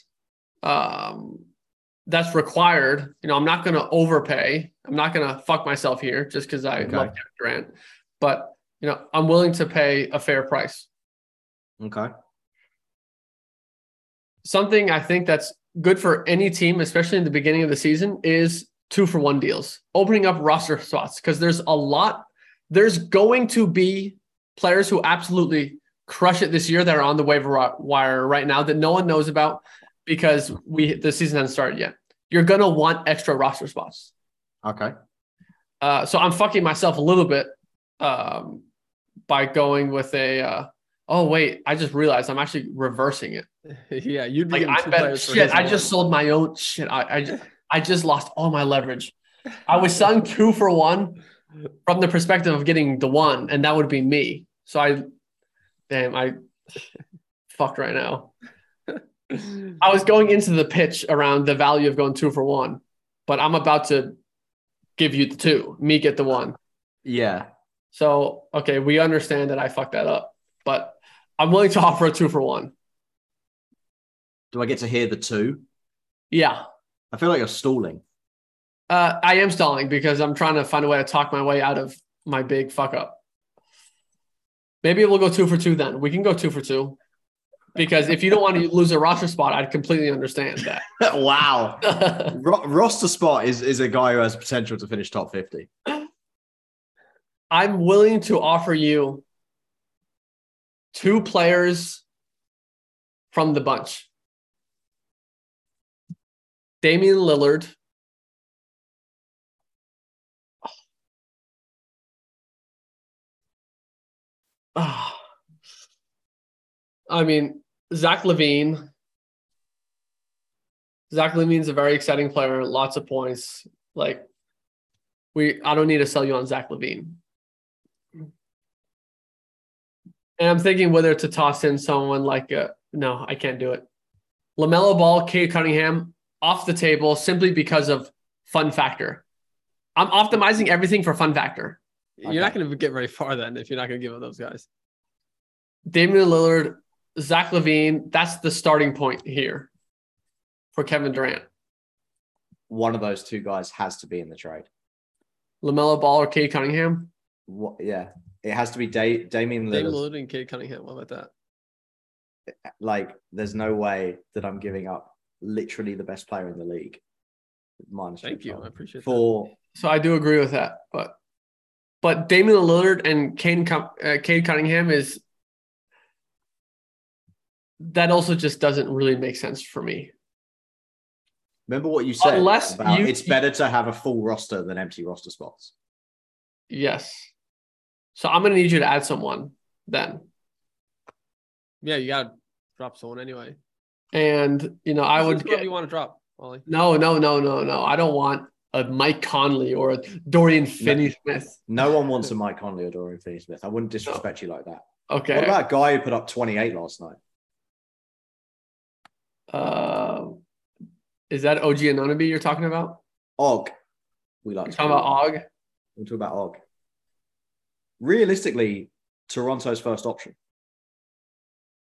that's required. I'm not going to overpay. I'm not going to fuck myself here just because I love Kevin Durant. But, I'm willing to pay a fair price. Okay. Something I think that's good for any team, especially in the beginning of the season, is 2-for-1 deals, opening up roster spots, because there's going to be players who absolutely crush it this year that are on the waiver wire right now that no one knows about because the season hasn't started yet. You're going to want extra roster spots. Okay. So I'm fucking myself a little bit by going with I just realized I'm actually reversing it. Yeah, you'd be I just sold my own shit. I just lost all my leverage. I was selling 2-for-1 from the perspective of getting the one, and that would be me. So I fucked right now. I was going into the pitch around the value of going 2-for-1, but I'm about to give you the 2, me get the 1. Yeah. So, okay, we understand that I fucked that up, but I'm willing to offer a 2-for-1. Do I get to hear the 2? Yeah. I feel like you're stalling. I am stalling because I'm trying to find a way to talk my way out of my big fuck up. Maybe we'll go 2-for-2 then. We can go 2-for-2 because if you don't want to lose a roster spot, I'd completely understand that. Wow. Roster spot is a guy who has potential to finish top 50. I'm willing to offer you 2 players from the bunch. Damian Lillard. I mean, Zach LaVine. Zach LaVine's a very exciting player, lots of points. I don't need to sell you on Zach LaVine. And I'm thinking whether to toss in someone no, I can't do it. LaMelo Ball, Cade Cunningham, off the table simply because of fun factor. I'm optimizing everything for fun factor. You're not going to get very far then if you're not going to give up those guys. Damian Lillard, Zach LaVine, that's the starting point here for Kevin Durant. One of those 2 guys has to be in the trade. LaMelo Ball or Cade Cunningham? Yeah. It has to be Damian Lillard. Damian Lillard and Cade Cunningham. What about that? There's no way that I'm giving up literally the best player in the league. Thank you. I appreciate that. So I do agree with that. But Damian Lillard and Cade Cunningham is... That also just doesn't really make sense for me. Remember what you said it's better to have a full roster than empty roster spots. Yes. So I'm going to need you to add someone then. Yeah, you got to drop someone anyway. And, I would get... you want to drop, Ollie? No. I don't want a Mike Conley or a Dorian Finney-Smith. No one wants a Mike Conley or Dorian Finney-Smith. I wouldn't disrespect you like that. Okay. What about a guy who put up 28 last night? Is that OG Anunoby you're talking about? Og. You're talking about Og? We're talking about Og. Realistically, Toronto's first option.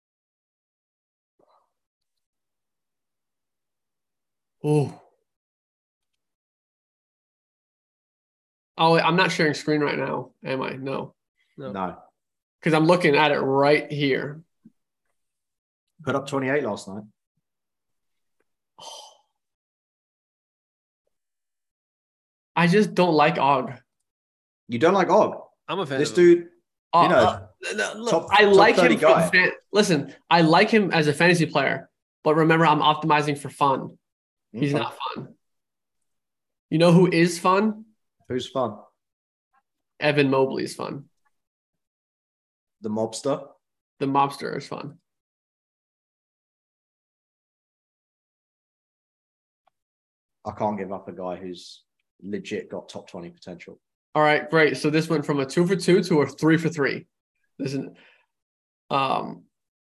Oh, Oh, I'm not sharing screen right now, am I? No. Because I'm looking at it right here. Put up 28 last night. I just don't like Og. You don't like Og? I'm a fan. This dude, look, I like him. Listen, I like him as a fantasy player, but remember, I'm optimizing for fun. He's not fun. You know who is fun? Who's fun? Evan Mobley is fun. The mobster? The mobster is fun. I can't give up a guy who's legit got top 20 potential. All right, great. So this went from a 2 for 2 to a 3 for 3. This is I'm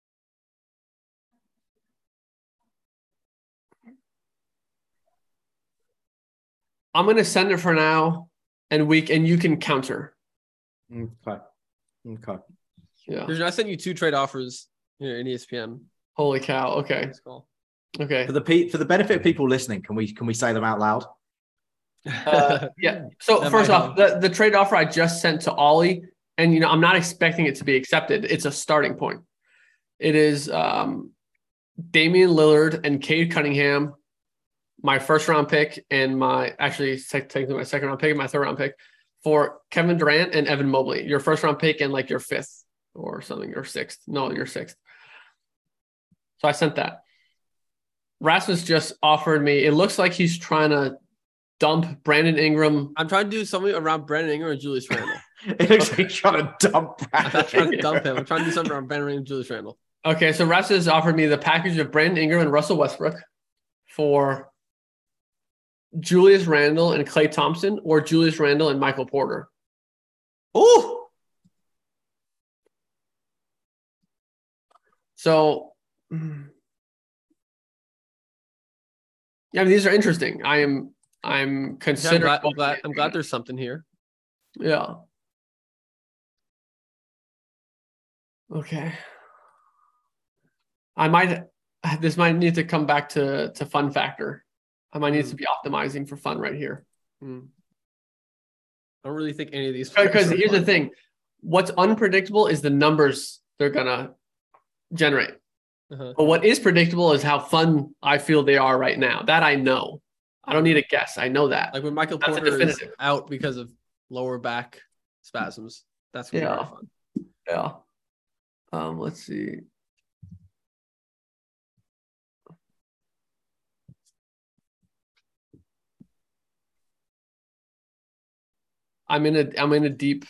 gonna send it for now, and you can counter. Okay. Yeah. I sent you 2 trade offers here in ESPN. Holy cow. Okay. That's cool. Okay. For the benefit of people listening, can we say them out loud? Yeah. So first off, the trade offer I just sent to Ollie, and I'm not expecting it to be accepted. It's a starting point. It is Damian Lillard and Cade Cunningham, my first round pick, and technically my second round pick and my third round pick for Kevin Durant and Evan Mobley. Your first round pick and like your 5th or something, your 6th. No, your 6th. So I sent that. Rasmus just offered me. It looks like he's trying to dump Brandon Ingram. I'm trying to do something around Brandon Ingram and Julius Randle. It looks like he's trying to dump Brandon. I'm not trying to dump him. I'm trying to do something around Brandon Ingram and Julius Randle. Okay, so Rasmus offered me the package of Brandon Ingram and Russell Westbrook for Julius Randle and Klay Thompson, or Julius Randle and Michael Porter. Oh! So, yeah, these are interesting. I'm considering. I'm glad there's something here. Yeah. Okay. This might need to come back to fun factor. I might need to be optimizing for fun right here. I don't really think any of these. Because here's the thing. What's unpredictable is the numbers they're going to generate. But what is predictable is how fun I feel they are right now. That I know. I don't need a guess. I know that. Like when Michael Porter is out because of lower back spasms. That's going to be fun. Yeah. Let's see. I'm in a deep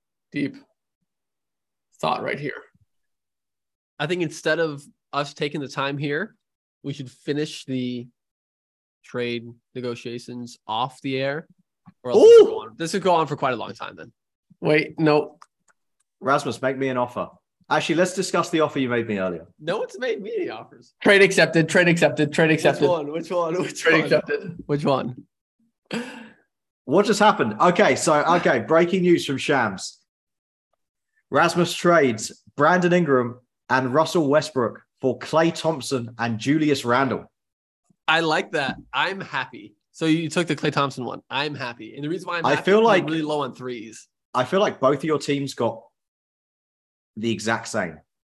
thought right here. I think instead of us taking the time here, we should finish the trade negotiations off the air. Or else this could go on for quite a long time then. Wait, no. Rasmus, make me an offer. Actually, let's discuss the offer you made me earlier. No one's made me any offers. Trade accepted. Which one? Trade accepted. Which one? What just happened? Okay, breaking news from Shams. Rasmus trades Brandon Ingram and Russell Westbrook for Klay Thompson and Julius Randle. I like that. I'm happy. So you took the Klay Thompson one. I'm happy. And the reason why I'm happy feel like I'm really low on threes. I feel like both of your teams got the exact same.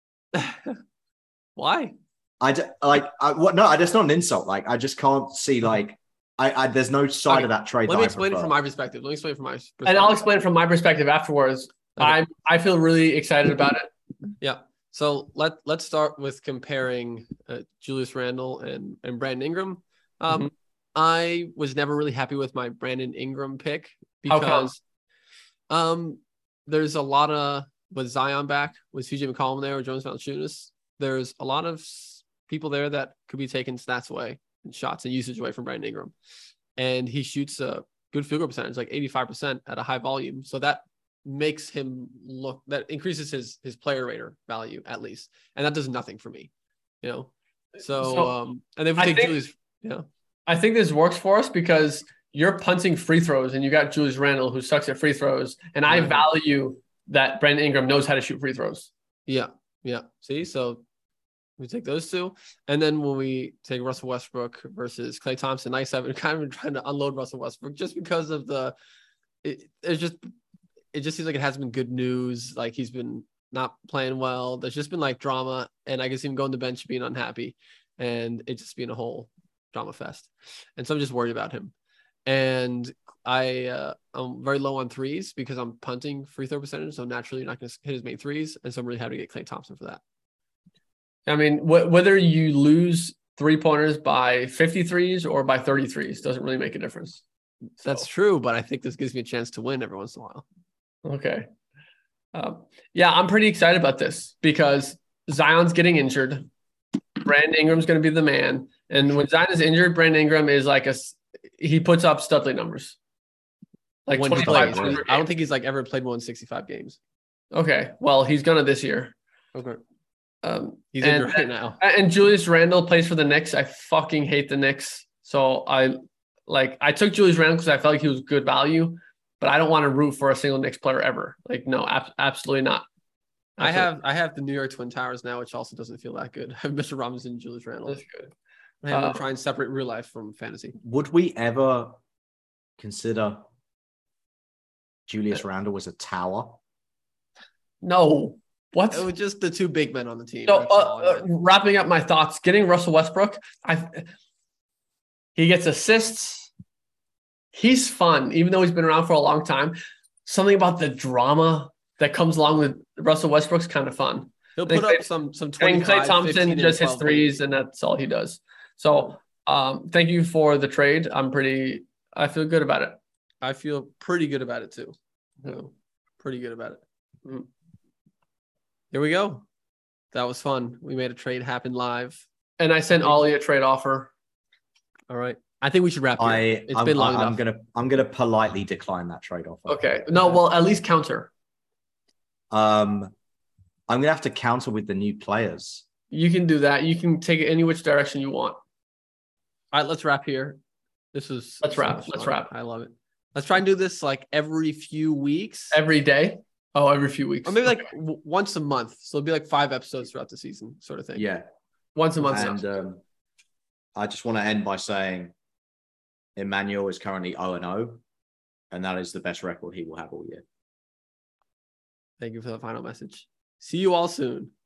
Why? That's not an insult. Like, I just can't see, like, there's no side of that trade. Let me explain it from my perspective. And I'll explain it from my perspective afterwards. Okay. I feel really excited about it. Yeah. So let's start with comparing Julius Randle and Brandon Ingram. I was never really happy with my Brandon Ingram pick because there's a lot of, with Zion back, with CJ McCollum there, or Jonas Valanciunas, there's a lot of people there that could be taking stats away and shots and usage away from Brandon Ingram. And he shoots a good field goal percentage, like 85% at a high volume. So that makes him that increases his player rater value at least. And that does nothing for me, So and then if we take Julius, I think this works for us because you're punting free throws and you got Julius Randle who sucks at free throws. And I value that Brandon Ingram knows how to shoot free throws. Yeah. See, so we take those two. And then when we take Russell Westbrook versus Klay Thompson, I've been kind of trying to unload Russell Westbrook just because of the it just seems like it hasn't been good news. Like he's been not playing well. There's just been like drama, and I can see him going to the bench being unhappy, and it just being a whole drama fest. And so I'm just worried about him. And I'm very low on threes because I'm punting free throw percentage. So naturally, you're not going to hit as many threes. And so I'm really happy to get Klay Thompson for that. I mean, whether you lose 3-pointers by 53s or by 33s doesn't really make a difference. So. That's true, but I think this gives me a chance to win every once in a while. Okay. Yeah, I'm pretty excited about this because Zion's getting injured. Brandon Ingram's going to be the man. And when Zion is injured, Brandon Ingram is like he puts up Studley numbers. Like when 25. I don't think he's like ever played more than 65 games. Okay. Well, he's going to this year. Okay. He's injured right now. And Julius Randle plays for the Knicks. I fucking hate the Knicks. So I took Julius Randle because I felt like he was good value, but I don't want to root for a single Knicks player ever. Like, no, absolutely not. Absolutely. I have the New York Twin Towers now, which also doesn't feel that good. I have Mr. Robinson and Julius Randle. That's good. I have to try and separate real life from fantasy. Would we ever consider Julius Randle was a tower? No. What? It was just the two big men on the team. So, wrapping up my thoughts, getting Russell Westbrook, he gets assists. He's fun, even though he's been around for a long time. Something about the drama that comes along with Russell Westbrook's kind of fun. He'll put up some 25, and Klay Thompson just hits threes, and that's all he does. So, thank you for the trade. I feel good about it. I feel pretty good about it too. So, pretty good about it. Mm-hmm. Here we go. That was fun. We made a trade happen live. And I sent Ollie a trade offer. All right. I think we should wrap here. It's been long enough. I'm gonna politely decline that trade offer. Okay. No, well, at least counter. I'm gonna have to counter with the new players. You can do that. You can take it any which direction you want. All right, let's wrap here. Let's wrap. I love it. Let's try and do this like every few weeks. Every day? Oh, every few weeks. Or maybe like once a month. So it'll be like 5 episodes throughout the season, sort of thing. Yeah. Once a month. And I just want to end by saying Emmanuel is currently 0-0, and that is the best record he will have all year. Thank you for the final message. See you all soon.